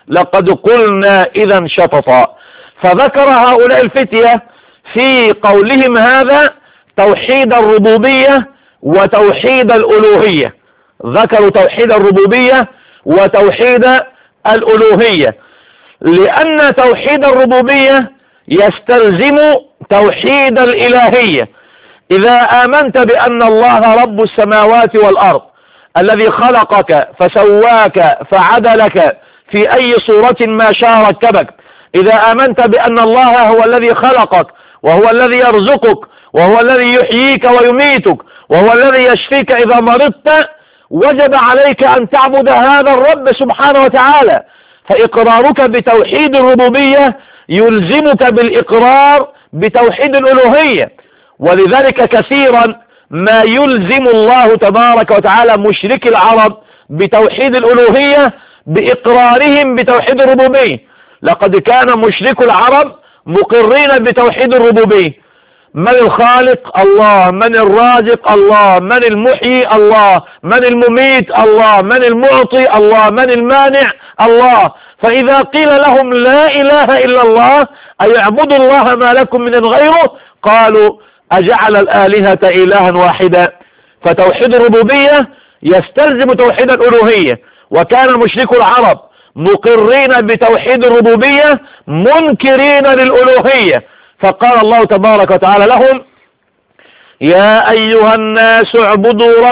لقد قلنا إذا شططا. فذكر هؤلاء الفتية في قولهم هذا توحيد الربوبية وتوحيد الألوهية، ذكروا توحيد الربوبية وتوحيد الألوهية، لأن توحيد الربوبية يستلزم توحيد الإلهية. إذا آمنت بأن الله رب السماوات والأرض الذي خلقك فسواك فعدلك في أي صورة ما شاء ركبك، إذا آمنت بأن الله هو الذي خلقك وهو الذي يرزقك وهو الذي يحييك ويميتك وهو الذي يشفيك إذا مرضت، وجب عليك أن تعبد هذا الرب سبحانه وتعالى. فإقرارك بتوحيد الربوبية يلزمك بالإقرار بتوحيد الألوهية. ولذلك كثيرا ما يلزم الله تبارك وتعالى مشرك العرب بتوحيد الألوهية بإقرارهم بتوحيد الربوبية. لقد كان مشرك العرب مقرين بتوحيد الربوبية: من الخالق؟ الله. من الرازق؟ الله. من المحيي؟ الله. من المميت؟ الله. من المعطي؟ الله. من المانع؟ الله. فإذا قيل لهم لا إله إلا الله أي اعبدوا الله ما لكم من غيره، قالوا أجعل الآلهة إلها واحدا. فتوحيد الربوبية يستلزم توحيد الألوهية، وكان مشرك العرب مقرين بتوحيد الربوبية منكرين للألوهية. فقال الله تبارك وتعالى لهم: يا أيها الناس اعبدوا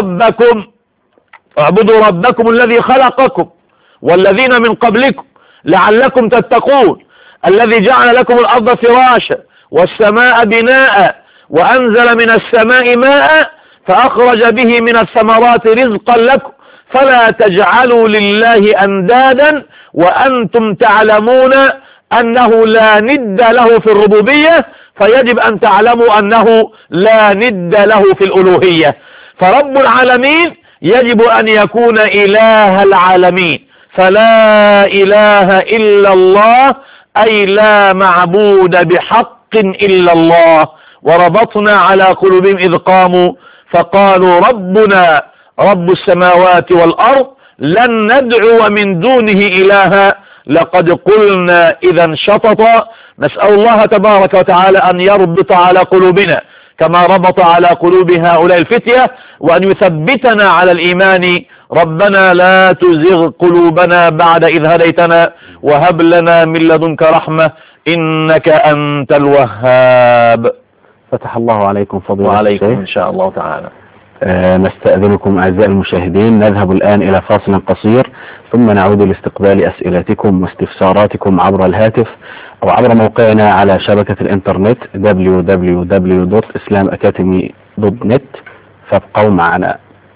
ربكم الذي خلقكم والذين من قبلكم لعلكم تتقون، الذي جعل لكم الأرض فراشا والسماء بناء وأنزل من السماء ماء فأخرج به من الثمرات رزقا لكم فلا تجعلوا لله أندادا وأنتم تعلمون أنه لا ند له في الربوبية، فيجب أن تعلموا أنه لا ند له في الألوهية. فرب العالمين يجب أن يكون إله العالمين، فلا إله إلا الله أي لا معبود بحق إلا الله. وربطنا على قلوبهم إذ قاموا فقالوا ربنا رب السماوات والأرض لن ندعو من دونه إلها لقد قلنا إذا شططا. نسأل الله تبارك وتعالى أن يربط على قلوبنا كما ربط على قلوب هؤلاء الفتية، وأن يثبتنا على الإيمان. ربنا لا تزغ قلوبنا بعد إذ هديتنا وهب لنا من لدنك رحمة إنك أنت الوهاب. فتح الله عليكم فضيلة وعليكم الشيخ. إن شاء الله تعالى. نستأذنكم أعزائي المشاهدين، نذهب الآن إلى فاصل قصير ثم نعود لاستقبال أسئلتكم واستفساراتكم عبر الهاتف أو عبر موقعنا على شبكة الإنترنت www.islamacademy.net. فابقوا معنا.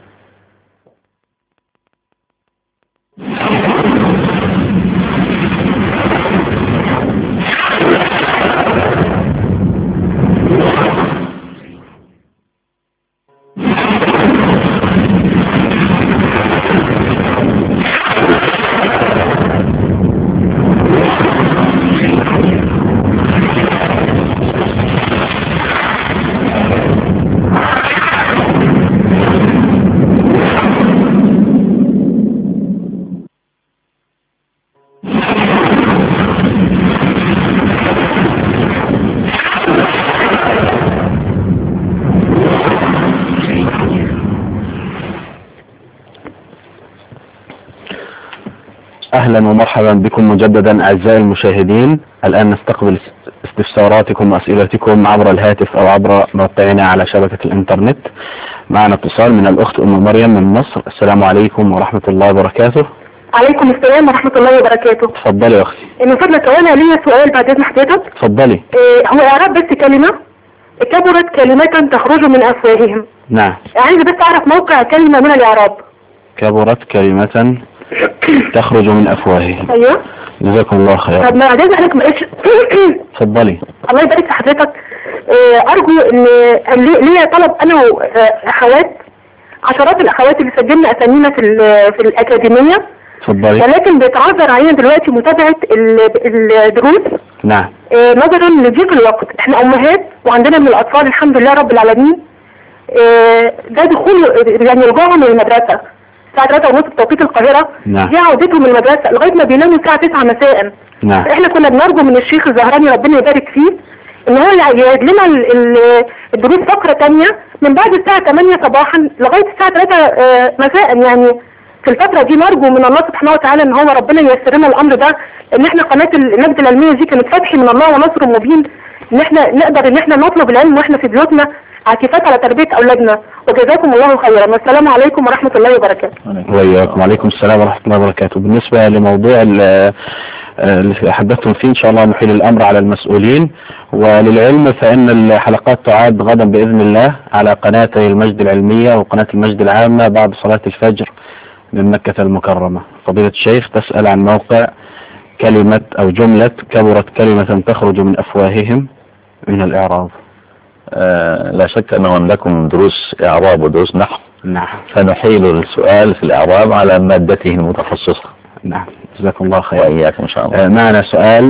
أهلا ومرحبا بكم مجددا أعزائي المشاهدين. الآن نستقبل استفساراتكم وأسئلتكم عبر الهاتف أو عبر موقعنا على شبكة الإنترنت. معنا اتصال من الأخت أم مريم من مصر. السلام عليكم ورحمة الله وبركاته. عليكم السلام ورحمة الله وبركاته. تفضلي يا أختي. من فضلك أنا ليا سؤال بعد إذن حضرتك. تفضلي. هو إعراب بس كلمة كبرت كلمة تخرج من أفواههم. نعم. عايز بس أعرف موقع كلمة من الإعراب. كبرت كلمة تخرج من أفواههم. أيوه. جزاكم الله خير. طب ما عايز أسألك تفضلي. الله يبارك في حضرتك. أرجو إن ليا طلب أنا وأخوات، عشرات الأخوات اللي سجلنا أسامينا في الأكاديمية. تفضلي. ولكن بيتعذر علينا دلوقتي متابعة الدروس. نعم. نظرا لضيق الوقت، احنا أمهات وعندنا من الأطفال الحمد لله رب العالمين ده دخول يعني رجوعهم للمدرسة. الساعة 3:30 بتوقيت القاهرة. نعم. دي عودتهم المدرسة لغاية ما بيناموا الساعة 9 مساء. نعم. احنا كنا بنرجو من الشيخ الزهراني ربنا يبارك فيه ان هو يعيد لنا الدروس فقرة تانية من بعد الساعة 8 صباحا لغاية الساعة 3 مساء. يعني في الفترة دي نرجو من الله سبحانه وتعالى ان هو ربنا ييسر لنا الامر ده، ان احنا قناة النجدة العلمية دي كانت فتح من الله ونصر مبين ان احنا نقدر ان احنا نطلب العلم واحنا في بيوتنا عاكفات على تربية اولادنا. وجزاكم الله خيرا، والسلام عليكم ورحمة الله وبركاته. وإياكم. وعليكم السلام ورحمة الله وبركاته. بالنسبة لموضوع اللي حدثتم فيه إن شاء الله نحيل الأمر على المسؤولين. وللعلم فإن الحلقات تعاد غدا بإذن الله على قناتي المجد العلمية وقناة المجد العامة بعد صلاة الفجر من مكة المكرمة. فضيلة الشيخ تسأل عن موقع كلمة أو جملة كبرت كلمة تخرج من أفواههم من الإعراب. لا شك أنه عندكم دروس إعراب ودروس نحو. نعم. فنحيل السؤال في الإعراب على مادته المتخصصة. نعم. جزاكم الله خير. وإياكم إن شاء الله. معنا سؤال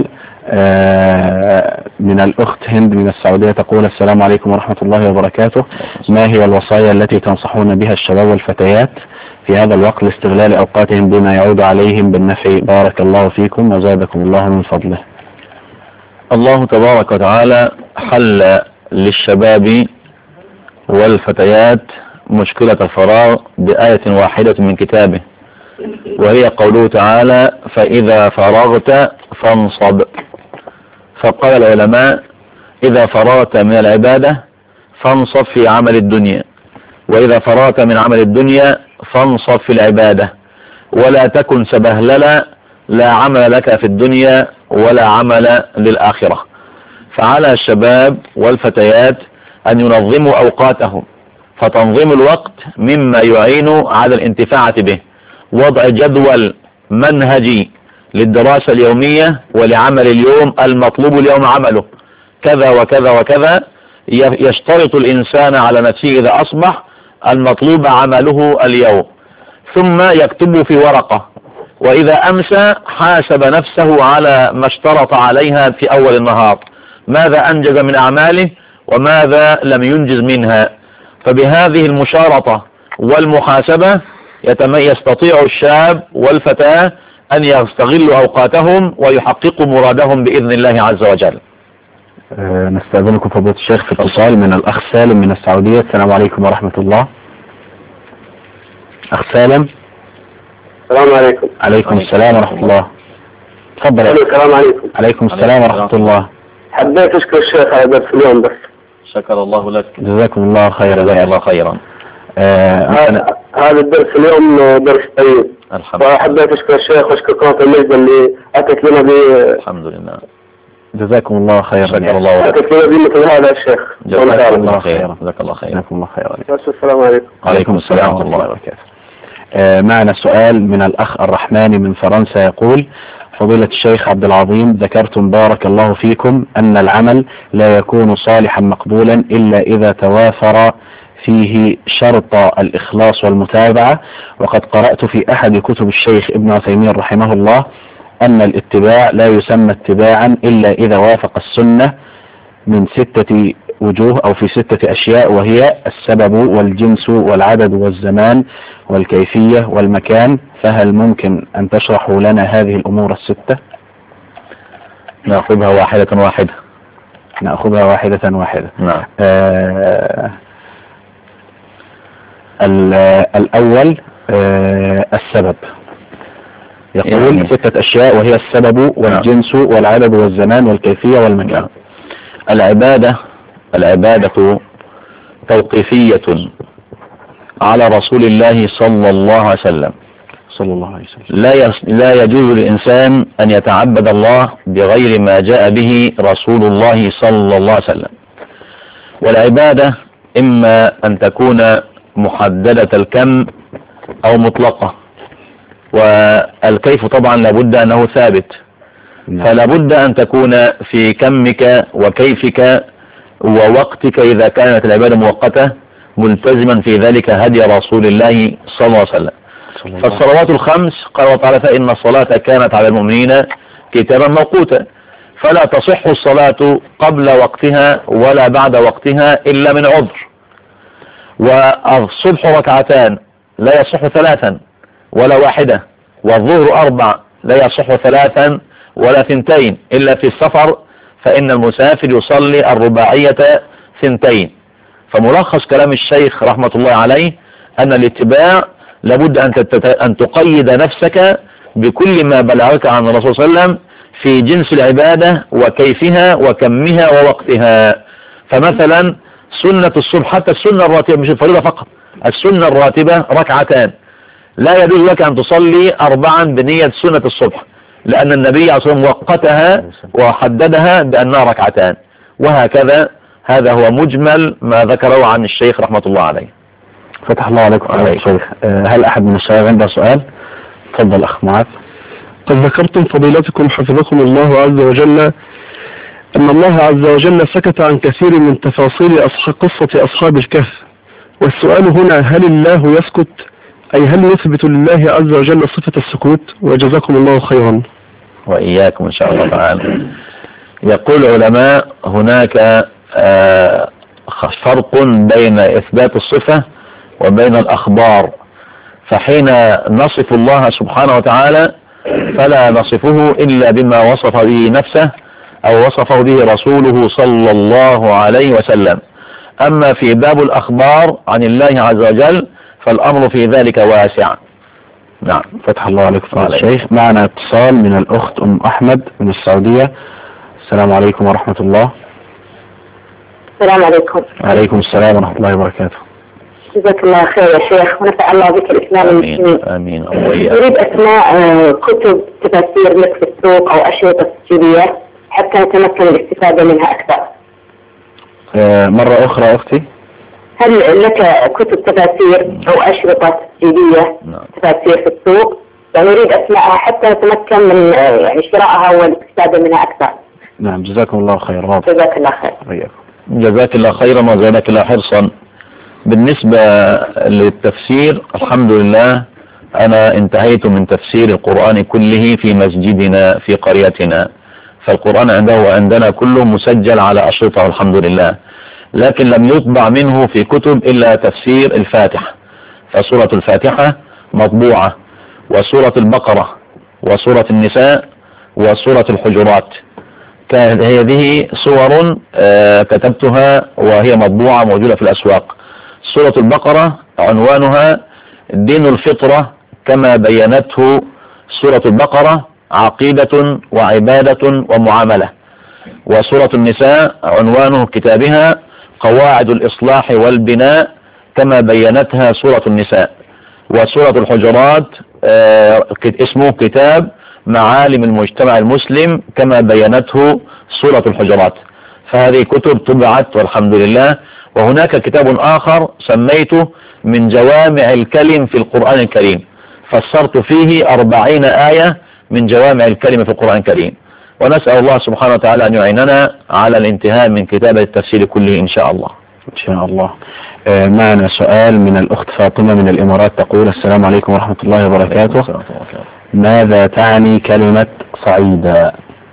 من الأخت هند من السعودية تقول: السلام عليكم ورحمة الله وبركاته. ما هي الوصايا التي تنصحون بها الشباب والفتيات في هذا الوقت لاستغلال أوقاتهم بما يعود عليهم بالنفع؟ بارك الله فيكم وزادكم الله من فضله. الله تبارك وتعالى حل للشباب والفتيات مشكلة الفراغ بآية واحدة من كتابه، وهي قوله تعالى: فإذا فرغت فانصب. فقال العلماء: إذا فرغت من العبادة فانصب في عمل الدنيا، وإذا فرغت من عمل الدنيا فانصب في العبادة، ولا تكن سبهللا، لا عمل لك في الدنيا ولا عمل للآخرة. فعلى الشباب والفتيات أن ينظموا أوقاتهم، فتنظيم الوقت مما يعين على الانتفاع به. وضع جدول منهجي للدراسة اليومية ولعمل اليوم المطلوب اليوم عمله، كذا وكذا وكذا. يشترط الإنسان على نفسه إذا أصبح المطلوب عمله اليوم، ثم يكتبه في ورقة، وإذا أمسى حاسب نفسه على ما اشترط عليها في أول النهار، ماذا أنجز من أعماله وماذا لم ينجز منها. فبهذه المشارطة والمحاسبة يستطيع الشاب والفتاة أن يستغلوا أوقاتهم ويحققوا مرادهم بإذن الله عز وجل. نستأذنكم فضيلة الشيخ في اتصال من الأخ سالم من السعودية. السلام عليكم ورحمة الله. أخ سالم. السلام عليكم. عليكم السلام ورحمة الله. تفضل. السلام عليكم. عليكم السلام ورحمة الله. حبيت أشكر الشيخ على درس اليوم بس. شكر الله لك. جزاكم الله خيرا. جزاك الله خيرا. هذا الدرس اليوم درس طيب. الحمد لله. وحبيت أشكر الشيخ وأشكر قناة المجد اللي أتت لنا الحمد لله. جزاكم الله خيرا. شكر الله لك. أتت لنا بمثل هذا الشيخ. جزاك الله خيرا. جزاك الله خيرا. جزاكم الله خيرا. السلام عليكم. عليكم السلام ورحمة الله وبركاته. معنا سؤال من الأخ الرحماني من فرنسا يقول: فضيلة الشيخ عبد العظيم، ذكرتم بارك الله فيكم أن العمل لا يكون صالحا مقبولا إلا إذا توافر فيه شرط الإخلاص والمتابعة، وقد قرأت في أحد كتب الشيخ ابن عثيمين رحمه الله أن الاتباع لا يسمى اتباعا إلا إذا وافق السنة من 6 وجوه أو في 6 أشياء، وهي السبب والجنس والعدد والزمان والكيفية والمكان. فهل ممكن أن تشرحوا لنا هذه الأمور ال6؟ نأخذها واحدة واحدة. نأخذها واحدة واحدة. نعم. الأول السبب، يقول 6 أشياء وهي السبب والجنس والعدد والزمان والكيفية والمكان. العبادة توقيفية على رسول الله صلى الله عليه وسلم. لا يجوز للإنسان أن يتعبد الله بغير ما جاء به رسول الله صلى الله عليه وسلم. والعبادة إما أن تكون محددة الكم أو مطلقة، والكيف طبعا لابد أنه ثابت، فلا بد أن تكون في كمك وكيفك ووقتك إذا كانت العبادة مؤقتة ملتزما في ذلك هدي رسول الله صلى الله عليه وسلم. فالصلوات الخمس قال الله تعالى: فإن الصلاة كانت على المؤمنين كتابا موقوتا. فلا تصح الصلاة قبل وقتها ولا بعد وقتها إلا من عذر. والصبح ركعتان لا يصح 3، ولا واحدة، والظهر 4 لا يصح 3 ولا 2 إلا في السفر، فإن المسافر يصلي الرباعية 2. فملخص كلام الشيخ رحمة الله عليه أن الاتباع لابد أن تقيد نفسك بكل ما بلغك عن الرسول صلى الله عليه وسلم في جنس العبادة وكيفها وكمها ووقتها. فمثلا سنة الصبح، حتى السنة الراتبة مش الفريضة فقط، السنة الراتبة 2 ركعتان، لا يجوز لك أن تصلي 4 بنية سنة الصبح، لأن النبي عليه الصلاة والسلام وقتها وحددها بأنها 2 ركعتان. وهكذا هذا هو مجمل ما ذكره عن الشيخ رحمة الله عليه. فتح الله عليكم يا شيخ. هل أحد من الشباب عنده سؤال؟ تفضل أخ معاذ. قد ذكرتم فضيلتكم حفظكم الله عز وجل أن الله عز وجل سكت عن كثير من تفاصيل قصة أصحاب الكهف، والسؤال هنا هل الله يسكت؟ أي هل نثبت لله عز وجل صفة السكوت؟ وجزاكم الله خيرا. وإياكم إن شاء الله تعالى. يقول العلماء هناك فرق بين إثبات الصفة وبين الأخبار، فحين نصف الله سبحانه وتعالى فلا نصفه إلا بما وصف به نفسه أو وصفه به رسوله صلى الله عليه وسلم. أما في باب الأخبار عن الله عز وجل فالأمر في ذلك واسع. نعم. فتح الله عليكم يا شيخ. معنا اتصال من الأخت أم أحمد من السعودية. السلام عليكم ورحمة الله. السلام عليكم. وعليكم السلام ورحمة الله وبركاته. جزاك الله خير يا شيخ، ونفع الله بك الإسلام المسلمين. آمين. أريد أسماء كتب تفاسير لك في السوق أو أشرطة تسجيلية حتى نتمكن الاستفادة منها أكثر. مرة أخرى أختي، هل لك كتب تفاسير أو أشرطة تسجيلية تفاسير في السوق؟ يعني أريد أسماءها حتى نتمكن من يعني شرائها والاستفادة منها أكثر. نعم. جزاكم الله خير. جزاك الله خير. جزاك الله خيرا وزادك الله حرصا. بالنسبة للتفسير الحمد لله أنا انتهيت من تفسير القرآن كله في مسجدنا في قريتنا، فالقرآن عنده وعندنا كله مسجل على أشرطة الحمد لله، لكن لم يطبع منه في كتب إلا تفسير الفاتحة، فسورة الفاتحة مطبوعة، وسورة البقرة وسورة النساء وسورة الحجرات، كانت هذه صور كتبتها وهي مطبوعة موجودة في الأسواق. سورة البقرة عنوانها دين الفطرة كما بينته سورة البقرة، عقيدة وعبادة ومعاملة. وسورة النساء عنوان كتابها قواعد الإصلاح والبناء كما بينتها سورة النساء. وسورة الحجرات اسمه كتاب معالم المجتمع المسلم كما بينته سورة الحجرات. فهذه كتب طبعت والحمد لله. وهناك كتاب آخر سميته من جوامع الكلم في القرآن الكريم، فسرت فيه 40 آية من جوامع الكلم في القرآن الكريم، ونسأل الله سبحانه وتعالى أن يعيننا على الانتهاء من كتابة التفسير كله إن شاء الله. إن شاء الله. معنا سؤال من الأخت فاطمة من الإمارات تقول: السلام عليكم ورحمة الله وبركاته. ماذا تعني كلمة صعيدا؟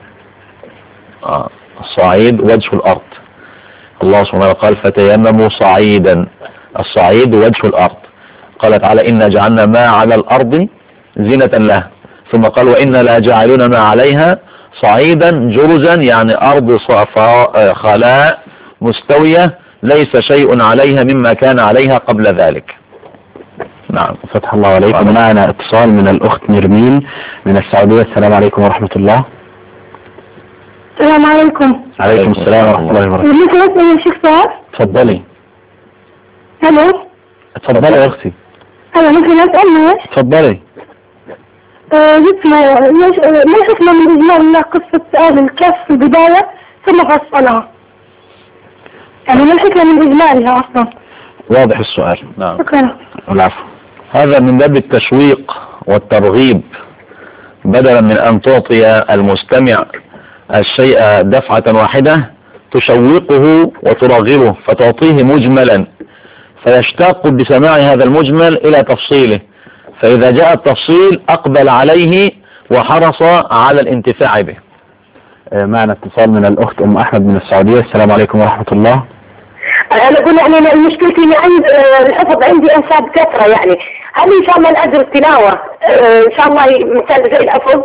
الصعيد وجه الأرض. الله سبحانه وتعالى قال: فتيمموا صعيدا. الصعيد وجه الأرض. قال تعالى: إنا جعلنا ما على الأرض زينة لها. ثم قال: وإنا لا جاعلون ما عليها صعيدا جرزا، يعني أرض صفاء خلاء مستوية ليس شيء عليها مما كان عليها قبل ذلك. نعم. فتح الله عليكم. معنا اتصال من الأخت نرمين من السعودية. السلام عليكم ورحمة الله. السلام عليكم. عليكم السلام ورحمة الله وبركاته. ممكن أسأل يا شيخ سؤال؟ تفضلي. ألو. تفضلي يا أختي. أنا ممكن أسأل ليش؟ تفضلي. ما شفنا من إجمال قصة أهل الكهف في البداية ثم فصلها، يعني ما الحكمة من إجمالها أصلا؟ واضح السؤال. نعم. شكرا. العفو. هذا من باب التشويق والترغيب، بدلا من أن تعطي المستمع الشيء دفعة واحدة تشوقه وترغبه فتعطيه مجملا فيشتاق بسماع هذا المجمل إلى تفصيله، فإذا جاء التفصيل أقبل عليه وحرص على الانتفاع به. معنا اتصال من الأخت أم أحمد من السعودية. السلام عليكم ورحمة الله. انا اقول يعني مشكلتي اني عند الحفظ عندي انساب كثره يعني، هل ان شاء الله الاجر التلاوه ان شاء الله مثال زي الحفظ؟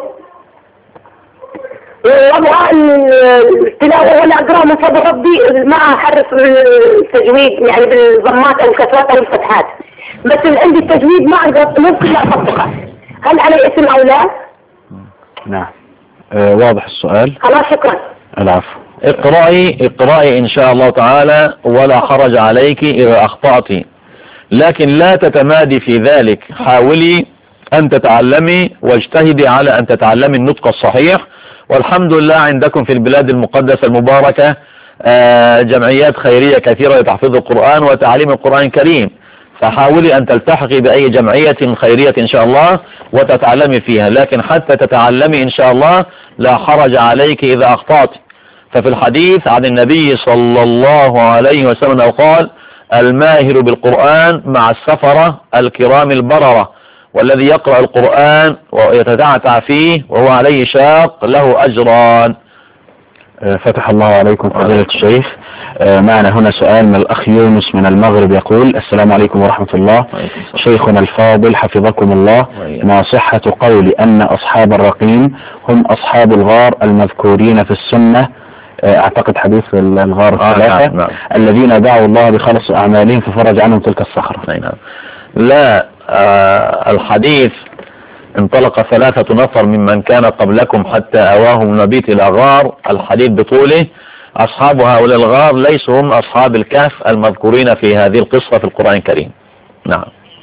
وابغى التلاوه ولا اقرا من فضل ربي مع حرف التجويد يعني بالضمات او الكسرات او الفتحات، بس عندي التجويد ما اقدر ممكن لا اطبقه، هل علي اسم او لا؟ نعم. واضح السؤال. خلاص شكرا. العفو. اقرأي إن شاء الله تعالى ولا حرج عليك إذا أخطأت، لكن لا تتمادي في ذلك، حاولي أن تتعلمي واجتهدي على أن تتعلمي النطق الصحيح. والحمد لله عندكم في البلاد المقدسة المباركة جمعيات خيرية كثيرة لتحفيظ القرآن وتعليم القرآن الكريم، فحاولي أن تلتحقي بأي جمعية خيرية إن شاء الله وتتعلمي فيها، لكن حتى تتعلمي إن شاء الله لا حرج عليك إذا أخطأت. ففي الحديث عن النبي صلى الله عليه وسلم قال: الماهر بالقرآن مع السفرة الكرام البررة، والذي يقرأ القرآن ويتتعتع فيه وهو عليه شاق له أجران. فتح الله عليكم فضيلة الشيخ. معنا هنا سؤال من الأخ يونس من المغرب يقول: السلام عليكم ورحمة الله. شيخنا الفاضل حفظكم الله، ما صحة قول أن أصحاب الرقيم هم أصحاب الغار المذكورين في السنة، اعتقد حديث الغار الثلاثة، نعم. الذين دعوا الله بخلص أعمالهم ففرج عنهم تلك الصخرة؟ نعم. لا، الحديث انطلق 3 نفر ممن كان قبلكم حتى أواهم المبيت إلى غار، الحديث بطوله. أصحاب هؤلاء الغار ليسوا هم أصحاب الكهف المذكورين في هذه القصة في القرآن الكريم. نعم.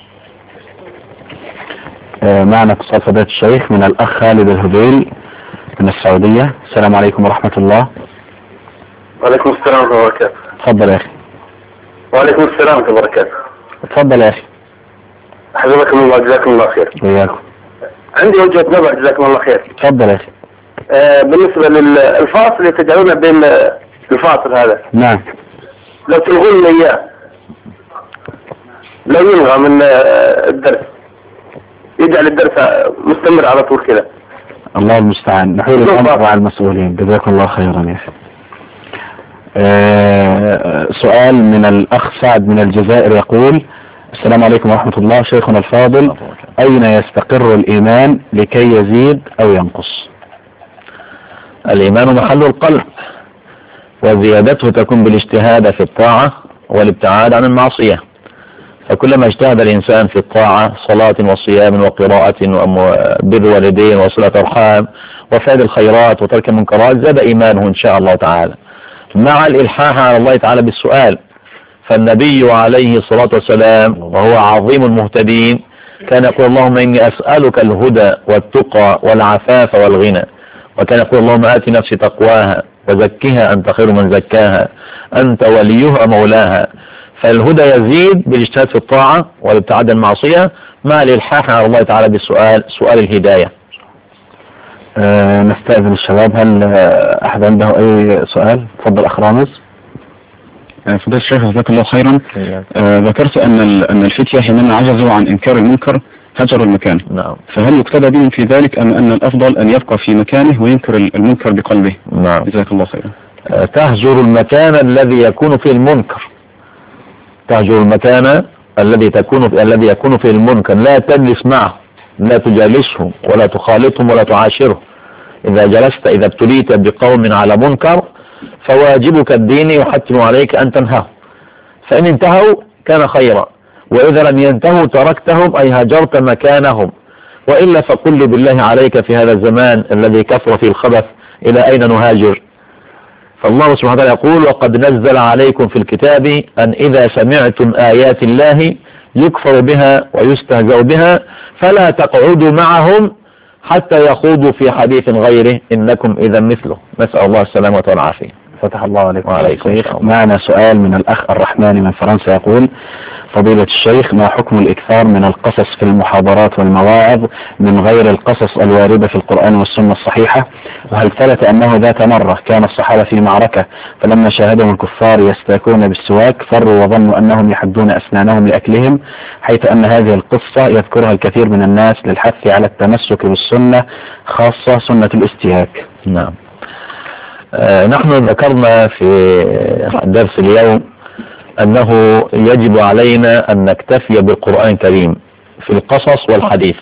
معنا اتصال فضيلة الشيخ من الأخ خالد الهذيل من السعودية. السلام عليكم ورحمة الله. وعليكم السلام ورحمة الله وبركاته. تفضل يا أخي. وعليكم السلام ورحمة الله وبركاته. تفضل يا أخي. حفظكم الله جزاكم الله خير. وياكم. عندي وجهة نظر جزاكم الله خير. تفضل يا أخي. بالنسبة للفاصل اللي تجعلونه بين الفاصل هذا، نعم، لو تلغون لي إياه، لا يلغى من الدرس، يجعل الدرس مستمر على طول كذا. الله المستعان، نحول الأمر مع المسؤولين. جزاكم الله خيرا يا أخي. سؤال من الأخ سعد من الجزائر يقول: السلام عليكم ورحمة الله. شيخنا الفاضل، أين يستقر الإيمان لكي يزيد أو ينقص؟ الإيمان محل القلب، وزيادته تكون بالاجتهاد في الطاعة والابتعاد عن المعصية. فكلما اجتهد الإنسان في الطاعة، صلاة وصيام وقراءة وبر والدين وصلة أرحام وفعل الخيرات وترك المنكرات، زاد إيمانه إن شاء الله تعالى، مع الإلحاح على الله تعالى بالسؤال. فالنبي عليه الصلاة والسلام وهو عظيم المهتدين كان يقول: اللهم إني أسألك الهدى والتقى والعفاف والغنى. وكان يقول: اللهم آت نفسي تقواها وزكها أنت خير من زكاها أنت وليها مولاها. فالهدى يزيد بالاجتهاد في الطاعة والابتعاد عن المعصية، مع الإلحاح على الله تعالى بالسؤال، سؤال الهداية. نستأذن الشباب، هل أحد عنده أي سؤال؟ تفضل أخ رامز. فضيلة الشيخ جزاك الله خيرا. ذكرت أن الفتية حينما عجزوا عن إنكار المنكر هجروا المكان. نعم. فهل يقتدى بهم في ذلك أم أن الأفضل أن يبقى في مكانه وينكر المنكر بقلبه؟ نعم. جزاك الله خيرا. تهجر المكان الذي يكون فيه المنكر، تهجر المكان الذي يكون فيه المنكر، لا تجلس معه، لا تجالسهم ولا تخالطهم ولا تعاشرهم. إذا ابتليت بقوم على منكر فواجبك الديني يحتم عليك أن تنهوا، فإن انتهوا كان خيرا، وإذا لم ينتهوا تركتهم أي هجرت مكانهم. وإلا فقل بالله عليك في هذا الزمان الذي كثر فيه الخبث إلى أين نهاجر؟ فالله سبحانه وتعالى يقول: وقد نزل عليكم في الكتاب أن إذا سمعتم آيات الله يكفر بها ويستهزأ بها فلا تقعدوا معهم حتى يخوضوا في حديث غيره إنكم إذا مثله. نسأل الله السلامة والعافية. فتح الله عليكم. وعليكم السلام. معنا سؤال من الأخ الرحمن من فرنسا يقول: فضيلة الشيخ، ما حكم الإكثار من القصص في المحاضرات والمواعظ من غير القصص الواردة في القرآن والسنة الصحيحة؟ وهل ثبت أنه ذات مرة كان الصحابة في معركة فلما شاهدهم الكفار يستاكون بالسواك فروا وظنوا أنهم يحدون أسنانهم لأكلهم، حيث أن هذه القصة يذكرها الكثير من الناس للحث على التمسك بالسنة، خاصة سنة الاستياك؟ نعم. نحن ذكرنا في درس اليوم أنه يجب علينا أن نكتفي بالقرآن الكريم في القصص والحديث.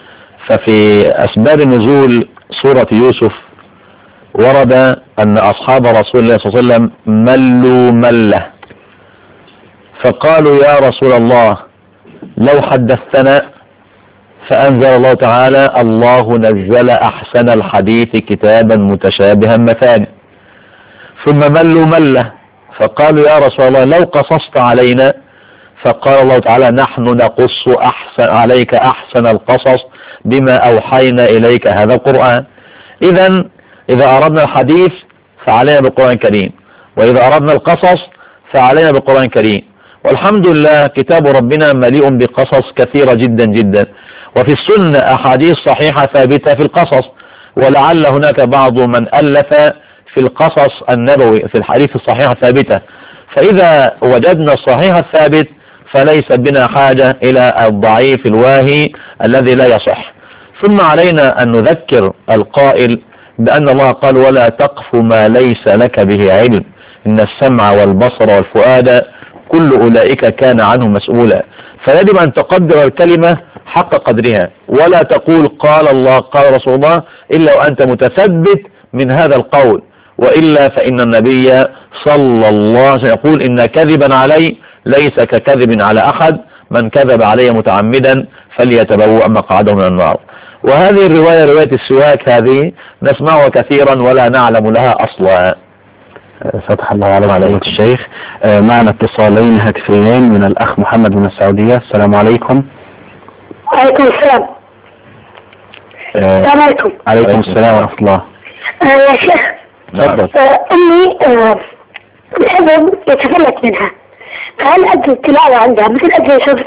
ففي أسباب نزول سورة يوسف ورد أن أصحاب رسول الله صلى الله عليه وسلم ملوا ملة، فقالوا يا رسول الله لو حدثتنا، فأنزل الله تعالى الله نزل أحسن الحديث كتابا متشابها مثاني. ثم ملوا ملة فقالوا يا رسول الله لو قصصت علينا، فقال الله تعالى نحن نقص عليك أحسن القصص بما أوحينا إليك هذا القرآن. إذا أردنا الحديث فعلينا بالقرآن الكريم، وإذا أردنا القصص فعلينا بالقرآن الكريم. والحمد لله كتاب ربنا مليء بقصص كثيرة جدا جدا، وفي السنة أحاديث صحيحة ثابتة في القصص، ولعل هناك بعض من ألف في القصص النبوي في الحديث الصحيحة الثابتة. فإذا وجدنا الصحيح الثابت فليس بنا حاجة إلى الضعيف الواهي الذي لا يصح. ثم علينا أن نذكر القائل بأن الله قال ولا تقف ما ليس لك به علم إن السمع والبصر والفؤاد كل أولئك كان عنه مسؤولا. فيجب أن تقدر الكلمة حق قدرها، ولا تقول قال الله قال رسول الله إلا وأنت متثبت من هذا القول، وإلا فإن النبي صلى الله عليه وسلم يقول إن كذبا علي ليس ككذب على أحد، من كذب علي متعمدا فليتبوأ مقعده من النار. وهذه الرواية رواية السواك هذه نسمعها كثيرا ولا نعلم لها أصلا. فتح الله عليك عليك الشيخ. معنا اتصالين هاتفيين من الأخ محمد من السعودية. السلام عليكم. عليكم السلام. السلام عليكم. عليكم السلام ورحمة الله. يا شيخ تفضل. أمي الحفظ يتفلت منها، فهل أجل التلاوة عندها مثل أجل الحفظ؟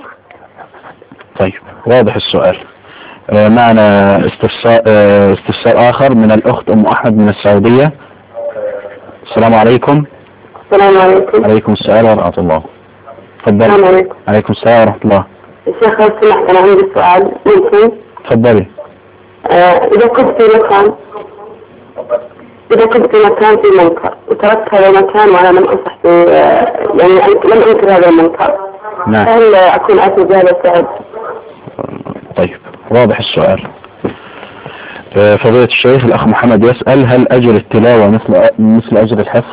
طيب واضح السؤال. معنا استفسار آخر من الأخت أم أحمد من السعودية. السلام عليكم. السلام عليكم. عليكم السلام ورحمة الله. تفضل. السلام عليكم. عليكم السلام ورحمة الله. الشيخ لو سمحت أنا عندي سؤال ممكن؟ تفضلي. إذا كنت في مكان في منكر وتركت هذا المكان وأنا لم أنصح يعني لم أنكر هذا المنكر، نعم. هل أكون آثم بهذا الفعل؟ طيب واضح السؤال. فضيلة الشيخ الأخ محمد يسأل هل أجر التلاوة مثل أجر الحفظ؟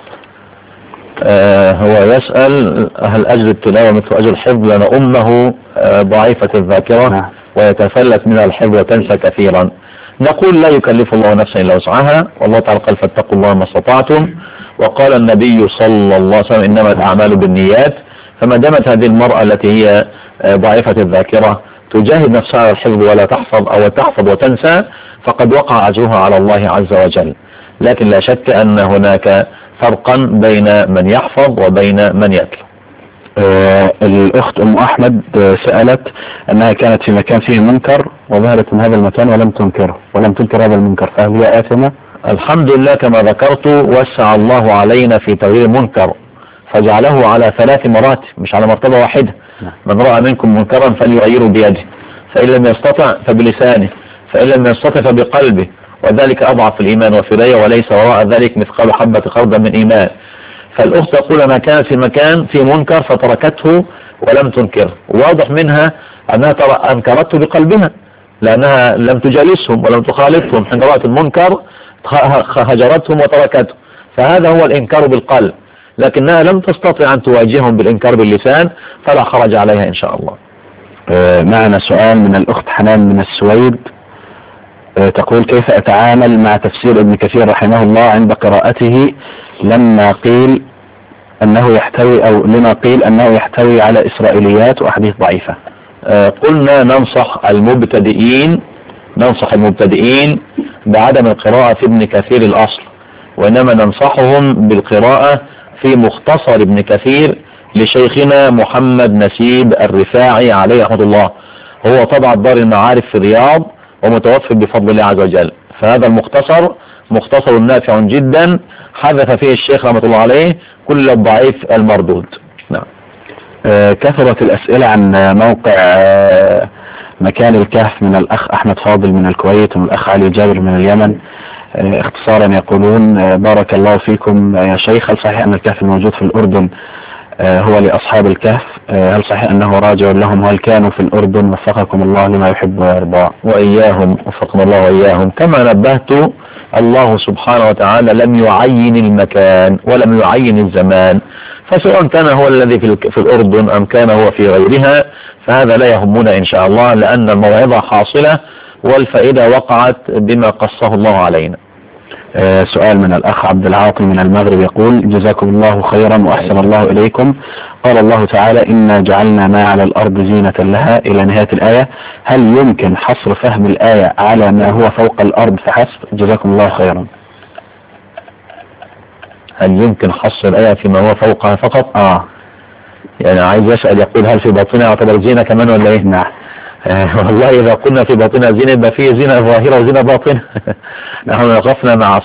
هو يسأل هل أجر التلاوة مثل أجر الحفظ، لأن أمه ضعيفة الذاكرة. نعم. ويتفلت منها الحفظ وتنسى كثيرا. نقول لا يكلف الله نفسا إلا وسعها، والله تعالى قال فاتقوا الله ما استطعتم، وقال النبي صلى الله عليه وسلم إنما الأعمال بالنيات. فما دامت هذه المرأة التي هي ضعيفة الذاكرة تجاهد نفسها على الحفظ ولا تحفظ أو تحفظ وتنسى، فقد وقع أجرها على الله عز وجل. لكن لا شك أن هناك فرقا بين من يحفظ وبين من يتلو. الأخت أم أحمد سألت أنها كانت في مكان فيه منكر وظهرت من هذا المكان ولم تنكر هذا المنكر، فهل هي آثمة؟ الحمد لله كما ذكرت وسع الله علينا في تغيير المنكر، فجعله على 3 مراتب مش على مرتبة واحدة. من رأى منكم منكرا فليغيره بيده، فإن لم يستطع فبلسانه، فإن لم يستطع فبقلبه، وذلك أضعف الإيمان وفرية، وليس وراء ذلك مثقال حبة خردل من إيمان. فالأخت تقول ما كانت في مكان في منكر فتركته ولم تنكره، واضح منها أنها أنكرته بقلبها لأنها لم تجالسهم ولم تخالفهم، حين رأت المنكر هجرتهم وتركته، فهذا هو الإنكار بالقلب. لكنها لم تستطع أن تواجههم بالإنكار باللسان، فلا حرج عليها إن شاء الله. معنا سؤال من الأخت حنان من السويد. تقول كيف أتعامل مع تفسير ابن كثير رحمه الله عند قراءته لما قيل أنه يحتوي على إسرائيليات وأحاديث ضعيفة؟ قلنا ننصح المبتدئين بعدم القراءة في ابن كثير الأصل، وإنما ننصحهم بالقراءة في مختصر ابن كثير لشيخنا محمد نسيب الرفاعي عليه رحمة الله. هو طبع دار المعارف في الرياض ومتوفى بفضل الله عز وجل. فهذا مختصر نافع جدا، حذف فيه الشيخ رحمة الله عليه كل الضعيف المردود. نعم. كثرت الأسئلة عن موقع مكان الكهف من الأخ أحمد فاضل من الكويت ومن الأخ علي جابر من اليمن. اختصارا يقولون بارك الله فيكم يا شيخ، هل صحيح أن الكهف الموجود في الأردن هو لأصحاب الكهف، هل صحيح أنه راجع لهم وهل كانوا في الأردن؟ وفقكم الله لما يحب ويرضى. وإياهم وفقنا الله وإياهم. كما نبهت، الله سبحانه وتعالى لم يعين المكان ولم يعين الزمان، فسواء كان هو الذي في الأردن أم كان هو في غيرها فهذا لا يهمنا إن شاء الله، لأن الموعظة حاصلة والفائدة وقعت بما قصه الله علينا. سؤال من الأخ عبد العاطي من المغرب يقول: جزاكم الله خيرا وأحسن الله إليكم. قال الله تعالى: إنا جعلنا ما على الأرض زينة لها إلى نهاية الآية، هل يمكن حصر فهم الآية على ما هو فوق الأرض فحسب؟ جزاكم الله خيرا. هل يمكن حصر الآية فيما هو فوقها فقط؟ يعني عايز يسأل يقول هل في باطنها يعتبر زينة كمان ولا إيه؟ نعم. والله إذا قلنا في باطنها زينة يبقى فيه زينة ظاهرة وزينة باطنة. نحن وقفنا مع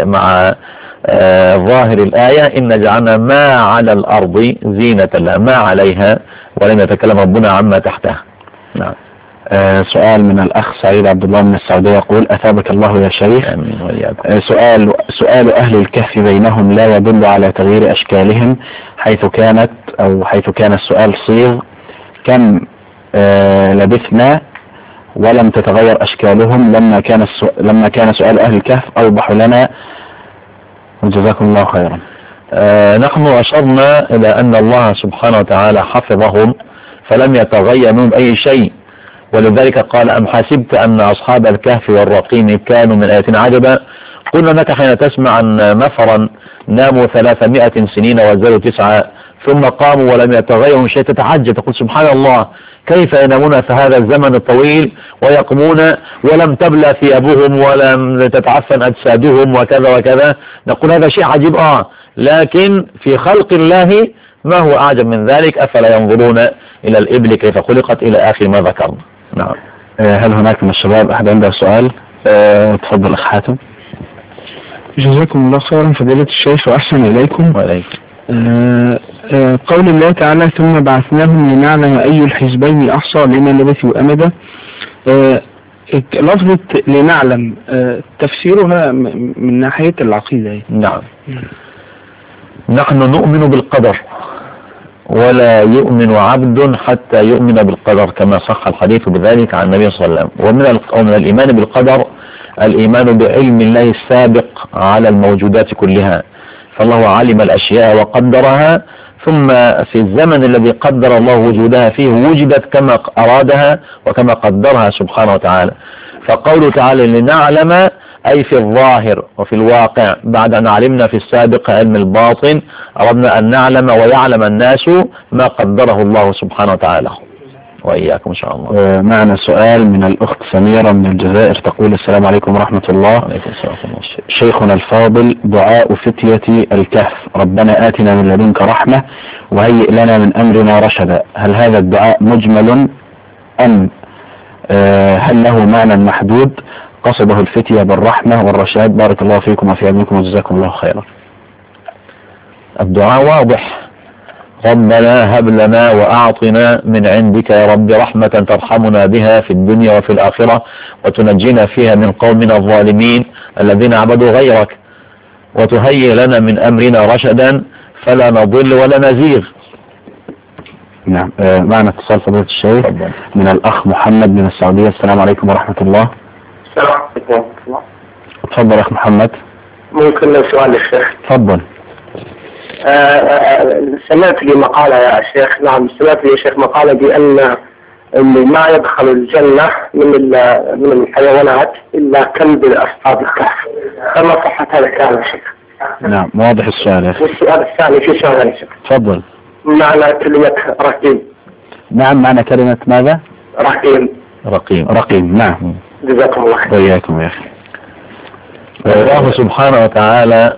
ظاهر الآية: إن جعلنا ما على الأرض زينة لها، ما عليها، ولم يتكلم ربنا عما تحتها. نعم. سؤال من الأخ سعيد عبد الله من السعودية يقول: أثابك الله يا شيخ. آمين وإياكم. سؤال أهل الكهف بينهم لا يدل على تغيير أشكالهم حيث كان السؤال صيغ: كم لبثنا، ولم تتغير أشكالهم لما كان سؤال أهل الكهف أوضح لنا، وجزاكم الله خيرا. نحن أشرنا إلى أن الله سبحانه وتعالى حفظهم فلم يتغير منهم أي شيء، ولذلك قال: أم حسبت أن أصحاب الكهف والرقيم كانوا من آياتنا عجبا. قلنا لك حين تسمع أن نفرا ناموا 300 سنين وزادوا 9 ثم قاموا ولم يتغيروا شيء تتعجب، تقول سبحان الله، كيف ينامون في هذا الزمن الطويل ويقومون ولم تبلى ثيابهم ولم تتعفن أجسادهم وكذا وكذا. نقول هذا شيء عجيب، لكن في خلق الله ما هو أعجب من ذلك؟ أفلا ينظرون إلى الإبل كيف خلقت، إلى آخر ما ذكرنا. نعم. هل هناك من الشباب أحد عنده سؤال؟ تفضل أخ حاتم. جزاكم الله خيرا فضيلة الشيخ وأحسن إليكم. وعليكم. قول الله تعالى: ثم بعثناهم لنعلم أي الحزبين أحصى لما لبثوا أمدا. لفظة لنعلم تفسيرها من ناحية العقيدة. نعم. نحن نؤمن بالقدر، ولا يؤمن عبد حتى يؤمن بالقدر، كما صح الحديث بذلك عن النبي صلى الله عليه وسلم. ومن الإيمان بالقدر الإيمان بعلم الله السابق على الموجودات كلها، فالله علم الأشياء وقدرها، ثم في الزمن الذي قدر الله وجودها فيه وجدت كما أرادها وكما قدرها سبحانه وتعالى. فقوله تعالى لنعلم أي في الظاهر وفي الواقع، بعد أن علمنا في السابق علم الباطن أردنا أن نعلم ويعلم الناس ما قدره الله سبحانه وتعالى. وإياكم إن شاء الله. معنا سؤال من الأخت سميرة من الجزائر تقول: السلام عليكم ورحمة الله. عليكم السلام ورحمة الله. شيخنا الفاضل، دعاء فتية الكهف: ربنا آتنا من لدنك رحمة وهيئ لنا من أمرنا رشدا، هل هذا الدعاء مجمل أم هل له معنى محدود قصده الفتية بالرحمة والرشاد؟ بارك الله فيكم وفي علمكم وجزاكم الله خيرا. الدعاء واضح: ربنا هب لنا وأعطنا من عندك يا رب رحمة ترحمنا بها في الدنيا وفي الآخرة وتنجينا فيها من قومنا الظالمين الذين عبدوا غيرك، وتهيئ لنا من أمرنا رشدا فلا نضل ولا نزيغ. نعم. معنا اتصال فضيلة الشيخ من الأخ محمد من السعودية. السلام عليكم ورحمة الله. السلام عليكم ورحمة الله. تفضل أخ محمد. ممكن لو سؤال للشيخ؟ تفضل. سمعت لي مقالة يا شيخ. نعم، سمعت لي يا شيخ مقالة بأن اللي ما يدخل الجنة من الحيوانات إلا كلب أصحاب الكهف، فما صحة هذا الكلام يا شيخ؟ نعم، واضح السؤال يا أخي. والسؤال الثاني في سؤال يا شيخ. تفضل. معنى كلمة رقيم. نعم، معنى كلمة ماذا؟ رقيم. نعم. جزاكم الله خير. وإياكم يا أخي. الله سبحانه وتعالى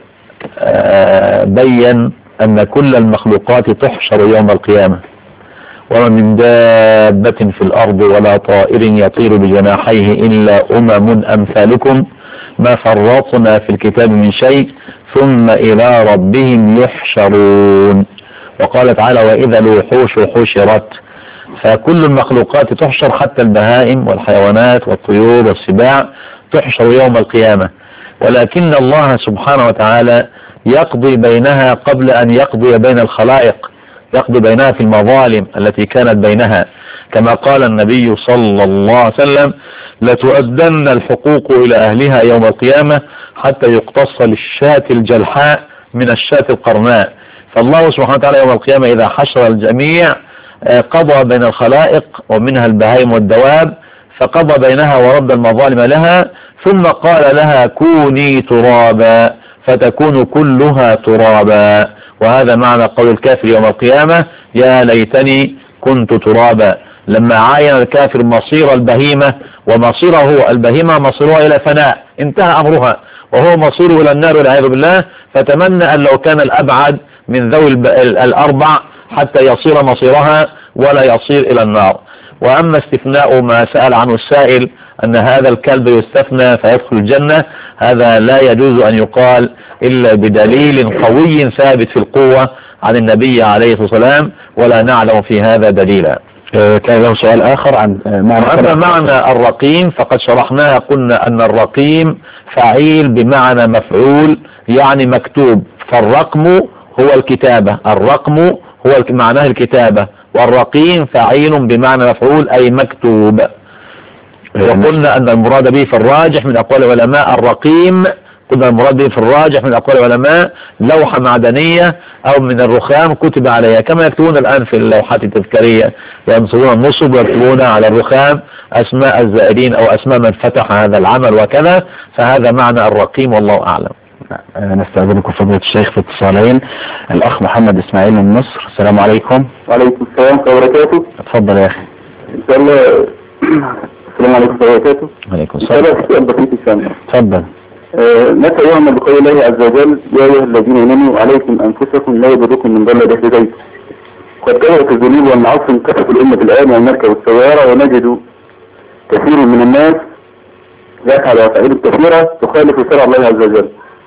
بين أن كل المخلوقات تحشر يوم القيامة، وما من دابة في الأرض ولا طائر يطير بجناحيه إلا أمم أمثالكم ما فرطنا في الكتاب من شيء ثم إلى ربهم يحشرون. وقال تعالى: وإذا الوحوش حشرت. فكل المخلوقات تحشر، حتى البهائم والحيوانات والطيور والسباع تحشر يوم القيامة، ولكن الله سبحانه وتعالى يقضي بينها قبل أن يقضي بين الخلائق، يقضي بينها في المظالم التي كانت بينها، كما قال النبي صلى الله عليه وسلم: لتؤدن الحقوق إلى أهلها يوم القيامة حتى يقتص للشاة الجلحاء من الشاة القرناء. فالله سبحانه وتعالى يوم القيامة إذا حشر الجميع قضى بين الخلائق ومنها البهائم والدواب، فقضى بينها ورد المظالم لها، ثم قال لها: كوني ترابا، فتكون كلها ترابا. وهذا معنى قول الكافر يوم القيامة: يا ليتني كنت ترابا. لما عاين الكافر مصير البهيمة، ومصيره البهيمة مصيرها إلى فناء، انتهى أمرها، وهو مصيره إلى النار والعياذ بالله، فتمنى أن لو كان الأبعد من ذوي الأربع حتى يصير مصيرها ولا يصير إلى النار. وأما استثناء ما سأل عنه السائل أن هذا الكلب يستثنى فيدخل الجنة، هذا لا يجوز أن يقال إلا بدليل قوي ثابت في القوة عن النبي عليه الصلاة والسلام، ولا نعلم في هذا دليلا. كان له سؤال آخر عن أما معنى الرقيم فقد شرحناها، قلنا أن الرقيم فعيل بمعنى مفعول، يعني مكتوب، فالرقم هو الكتابة، الرقم هو معناه الكتابة، والرقيم فعيل بمعنى مفعول أي مكتوب. وقلنا أن المراد به في الراجح من أقوال العلماء الرقيم، قلنا المراد به في الراجح من أقوال العلماء لوحة معدنية أو من الرخام كتب عليها، كما يكتبون الآن في اللوحات التذكارية، ينصبون النصب ويكتبون على الرخام أسماء الزائرين أو أسماء من فتح هذا العمل وكذا، فهذا معنى الرقيم والله أعلم. نستأذنكم فضيلة الشيخ في اتصالين. الأخ محمد إسماعيل من مصر، السلام عليكم. وعليكم السلام ورحمة الله وبركاته. اتفضل يا أخي. إن شاء الله. السلام عليكم ورحمة الله وبركاته. وعليكم السلام. تفضل. متى يعمل بقول الله عز وجل: يا أيها الذين آمنوا عليكم أنفسكم لا يضركم من ضل إذا اهتديتم. قد كثرت الذنوب والمعاصي انكشفت الأمة الآن والمركب والسيارة، ونجد كثير من الناس يفعل أفعال كثيرة تخالف شرع الله عز وجل،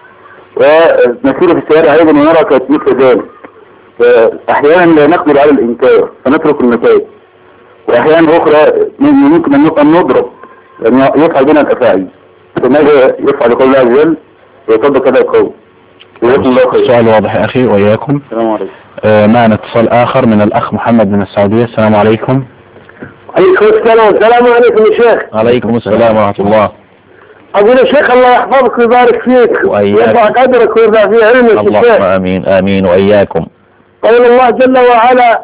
ونسير في الشارع أيضا ونرى كثير كذلك، فأحيانا لا نقدر على الإنكار فنترك النتائج، وأحيانا أخرى ممكن أن نضرب لأن يفعل بنا الأفاعيل، فماذا يفعل قول الله عز وجل ويطبق هذا القول؟ السؤال واضح يا أخي وإياكم. السلام عليكم. معنا اتصال آخر من الأخ محمد من السعودية، السلام عليكم. عليكم السلام. السلام عليكم يا شيخ. عليكم السلام ورحمة الله. أقول يا شيخ الله يحفظك ويبارك فيك ويرفع قدرك ويرفع في علمك يا شيخ. اللهم آمين آمين وإياكم. قول الله جل وعلا: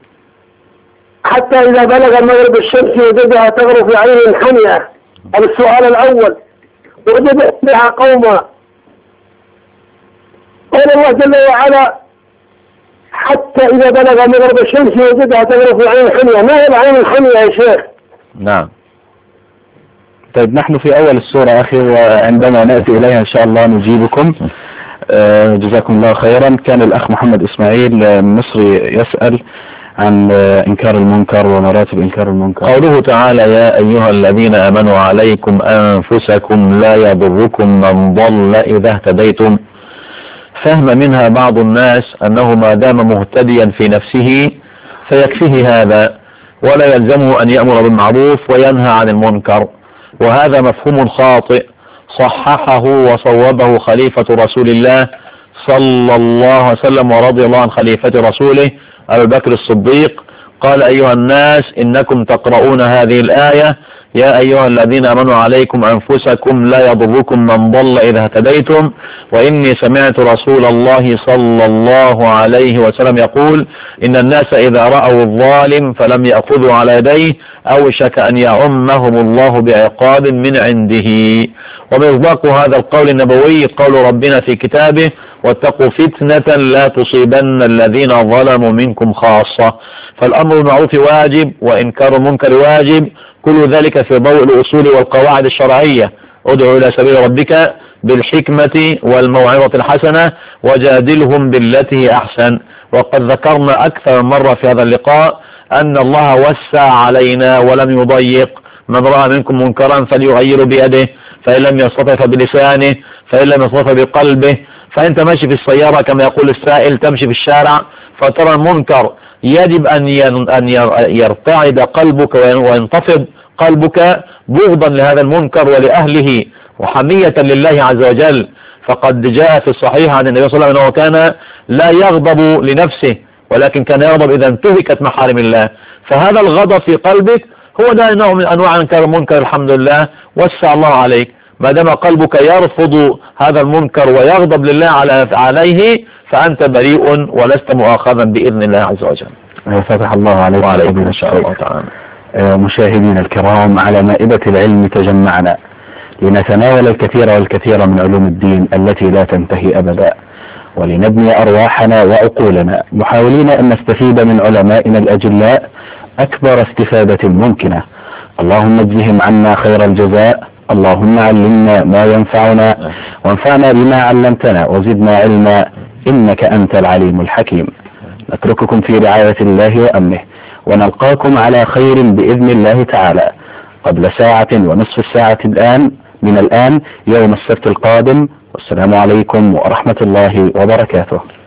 حتى إذا بلغ مغرب الشمس وجدها تغرب في عين حمية. السؤال الأول: وجد بها قوما. قول الله جل وعلا: حتى إذا بلغ مغرب الشمس وجدها تغرب في عين حمية. ما هي العين الحمية يا شيخ؟ نعم. طيب نحن في أول السورة أخي، وعندما نأتي إليها إن شاء الله نجيبكم. جزاكم الله خيرا. كان الأخ محمد إسماعيل مصري يسأل عن إنكار المنكر ومراتب إنكار المنكر. قوله تعالى: يا أيها الذين آمنوا عليكم أنفسكم لا يضركم من ضل إذا اهتديتم، فهم منها بعض الناس أنه ما دام مهتديا في نفسه فيكفيه هذا، ولا يلزمه أن يأمر بالمعروف وينهى عن المنكر، وهذا مفهوم خاطئ صححه وصوبه خليفة رسول الله صلى الله عليه وسلم ورضي الله عن خليفة رسوله أبي بكر الصديق. قال: أيها الناس إنكم تقرؤون هذه الآية: يا أيها الذين آمنوا عليكم أنفسكم لا يضركم من ضل إذا اهتديتم، وإني سمعت رسول الله صلى الله عليه وسلم يقول: إن الناس إذا رأوا الظالم فلم يأخذوا على يديه أوشك أن يعمهم الله بعقاب من عنده. ومصداق هذا القول النبوي قول ربنا في كتابه: واتقوا فتنة لا تصيبن الذين ظلموا منكم خاصة. فالأمر بالمعروف واجب وإنكار المنكر واجب، كل ذلك في ضوء الأصول والقواعد الشرعية. ادعو إلى سبيل ربك بالحكمة والموعظة الحسنة وجادلهم بالتي أحسن. وقد ذكرنا أكثر من مرة في هذا اللقاء أن الله وسع علينا ولم يضيق. من رأى منكم منكرا فليغير بيده، فإن لم يستطع فبلسانه، فإن لم يستطع بقلبه. فأنت ماشي في السيارة كما يقول السائل، تمشي في الشارع فترى المنكر، يجب أن يرتعد قلبك وينتفض قلبك بغضا لهذا المنكر ولأهله وحمية لله عز وجل. فقد جاء في الصحيح عن النبي صلى الله عليه وسلم أنه كان لا يغضب لنفسه ولكن كان يغضب إذا انتهكت محارم الله. فهذا الغضب في قلبك هو ده نوع من أنواع إنكار المنكر. الحمد لله وسع الله عليك، ما دام قلبك يرفض هذا المنكر ويغضب لله عليه فأنت بريء ولست مؤاخذا بإذن الله عز وجل. فتح الله عليك وعليكم إن شاء الله تعالى. مشاهدينا الكرام، على مائدة العلم تجمعنا لنتناول الكثير والكثير من علوم الدين التي لا تنتهي أبدا، ولنبني أرواحنا وعقولنا محاولين أن نستفيد من علمائنا الأجلاء أكبر استفادة ممكنة. اللهم اجزهم عنا خير الجزاء، اللهم علمنا ما ينفعنا وانفعنا بما علمتنا وزدنا علما إنك أنت العليم الحكيم. نترككم في رعاية الله وأمنه، ونلقاكم على خير بإذن الله تعالى قبل ساعة ونصف الساعة من الآن يوم السبت القادم. والسلام عليكم ورحمة الله وبركاته.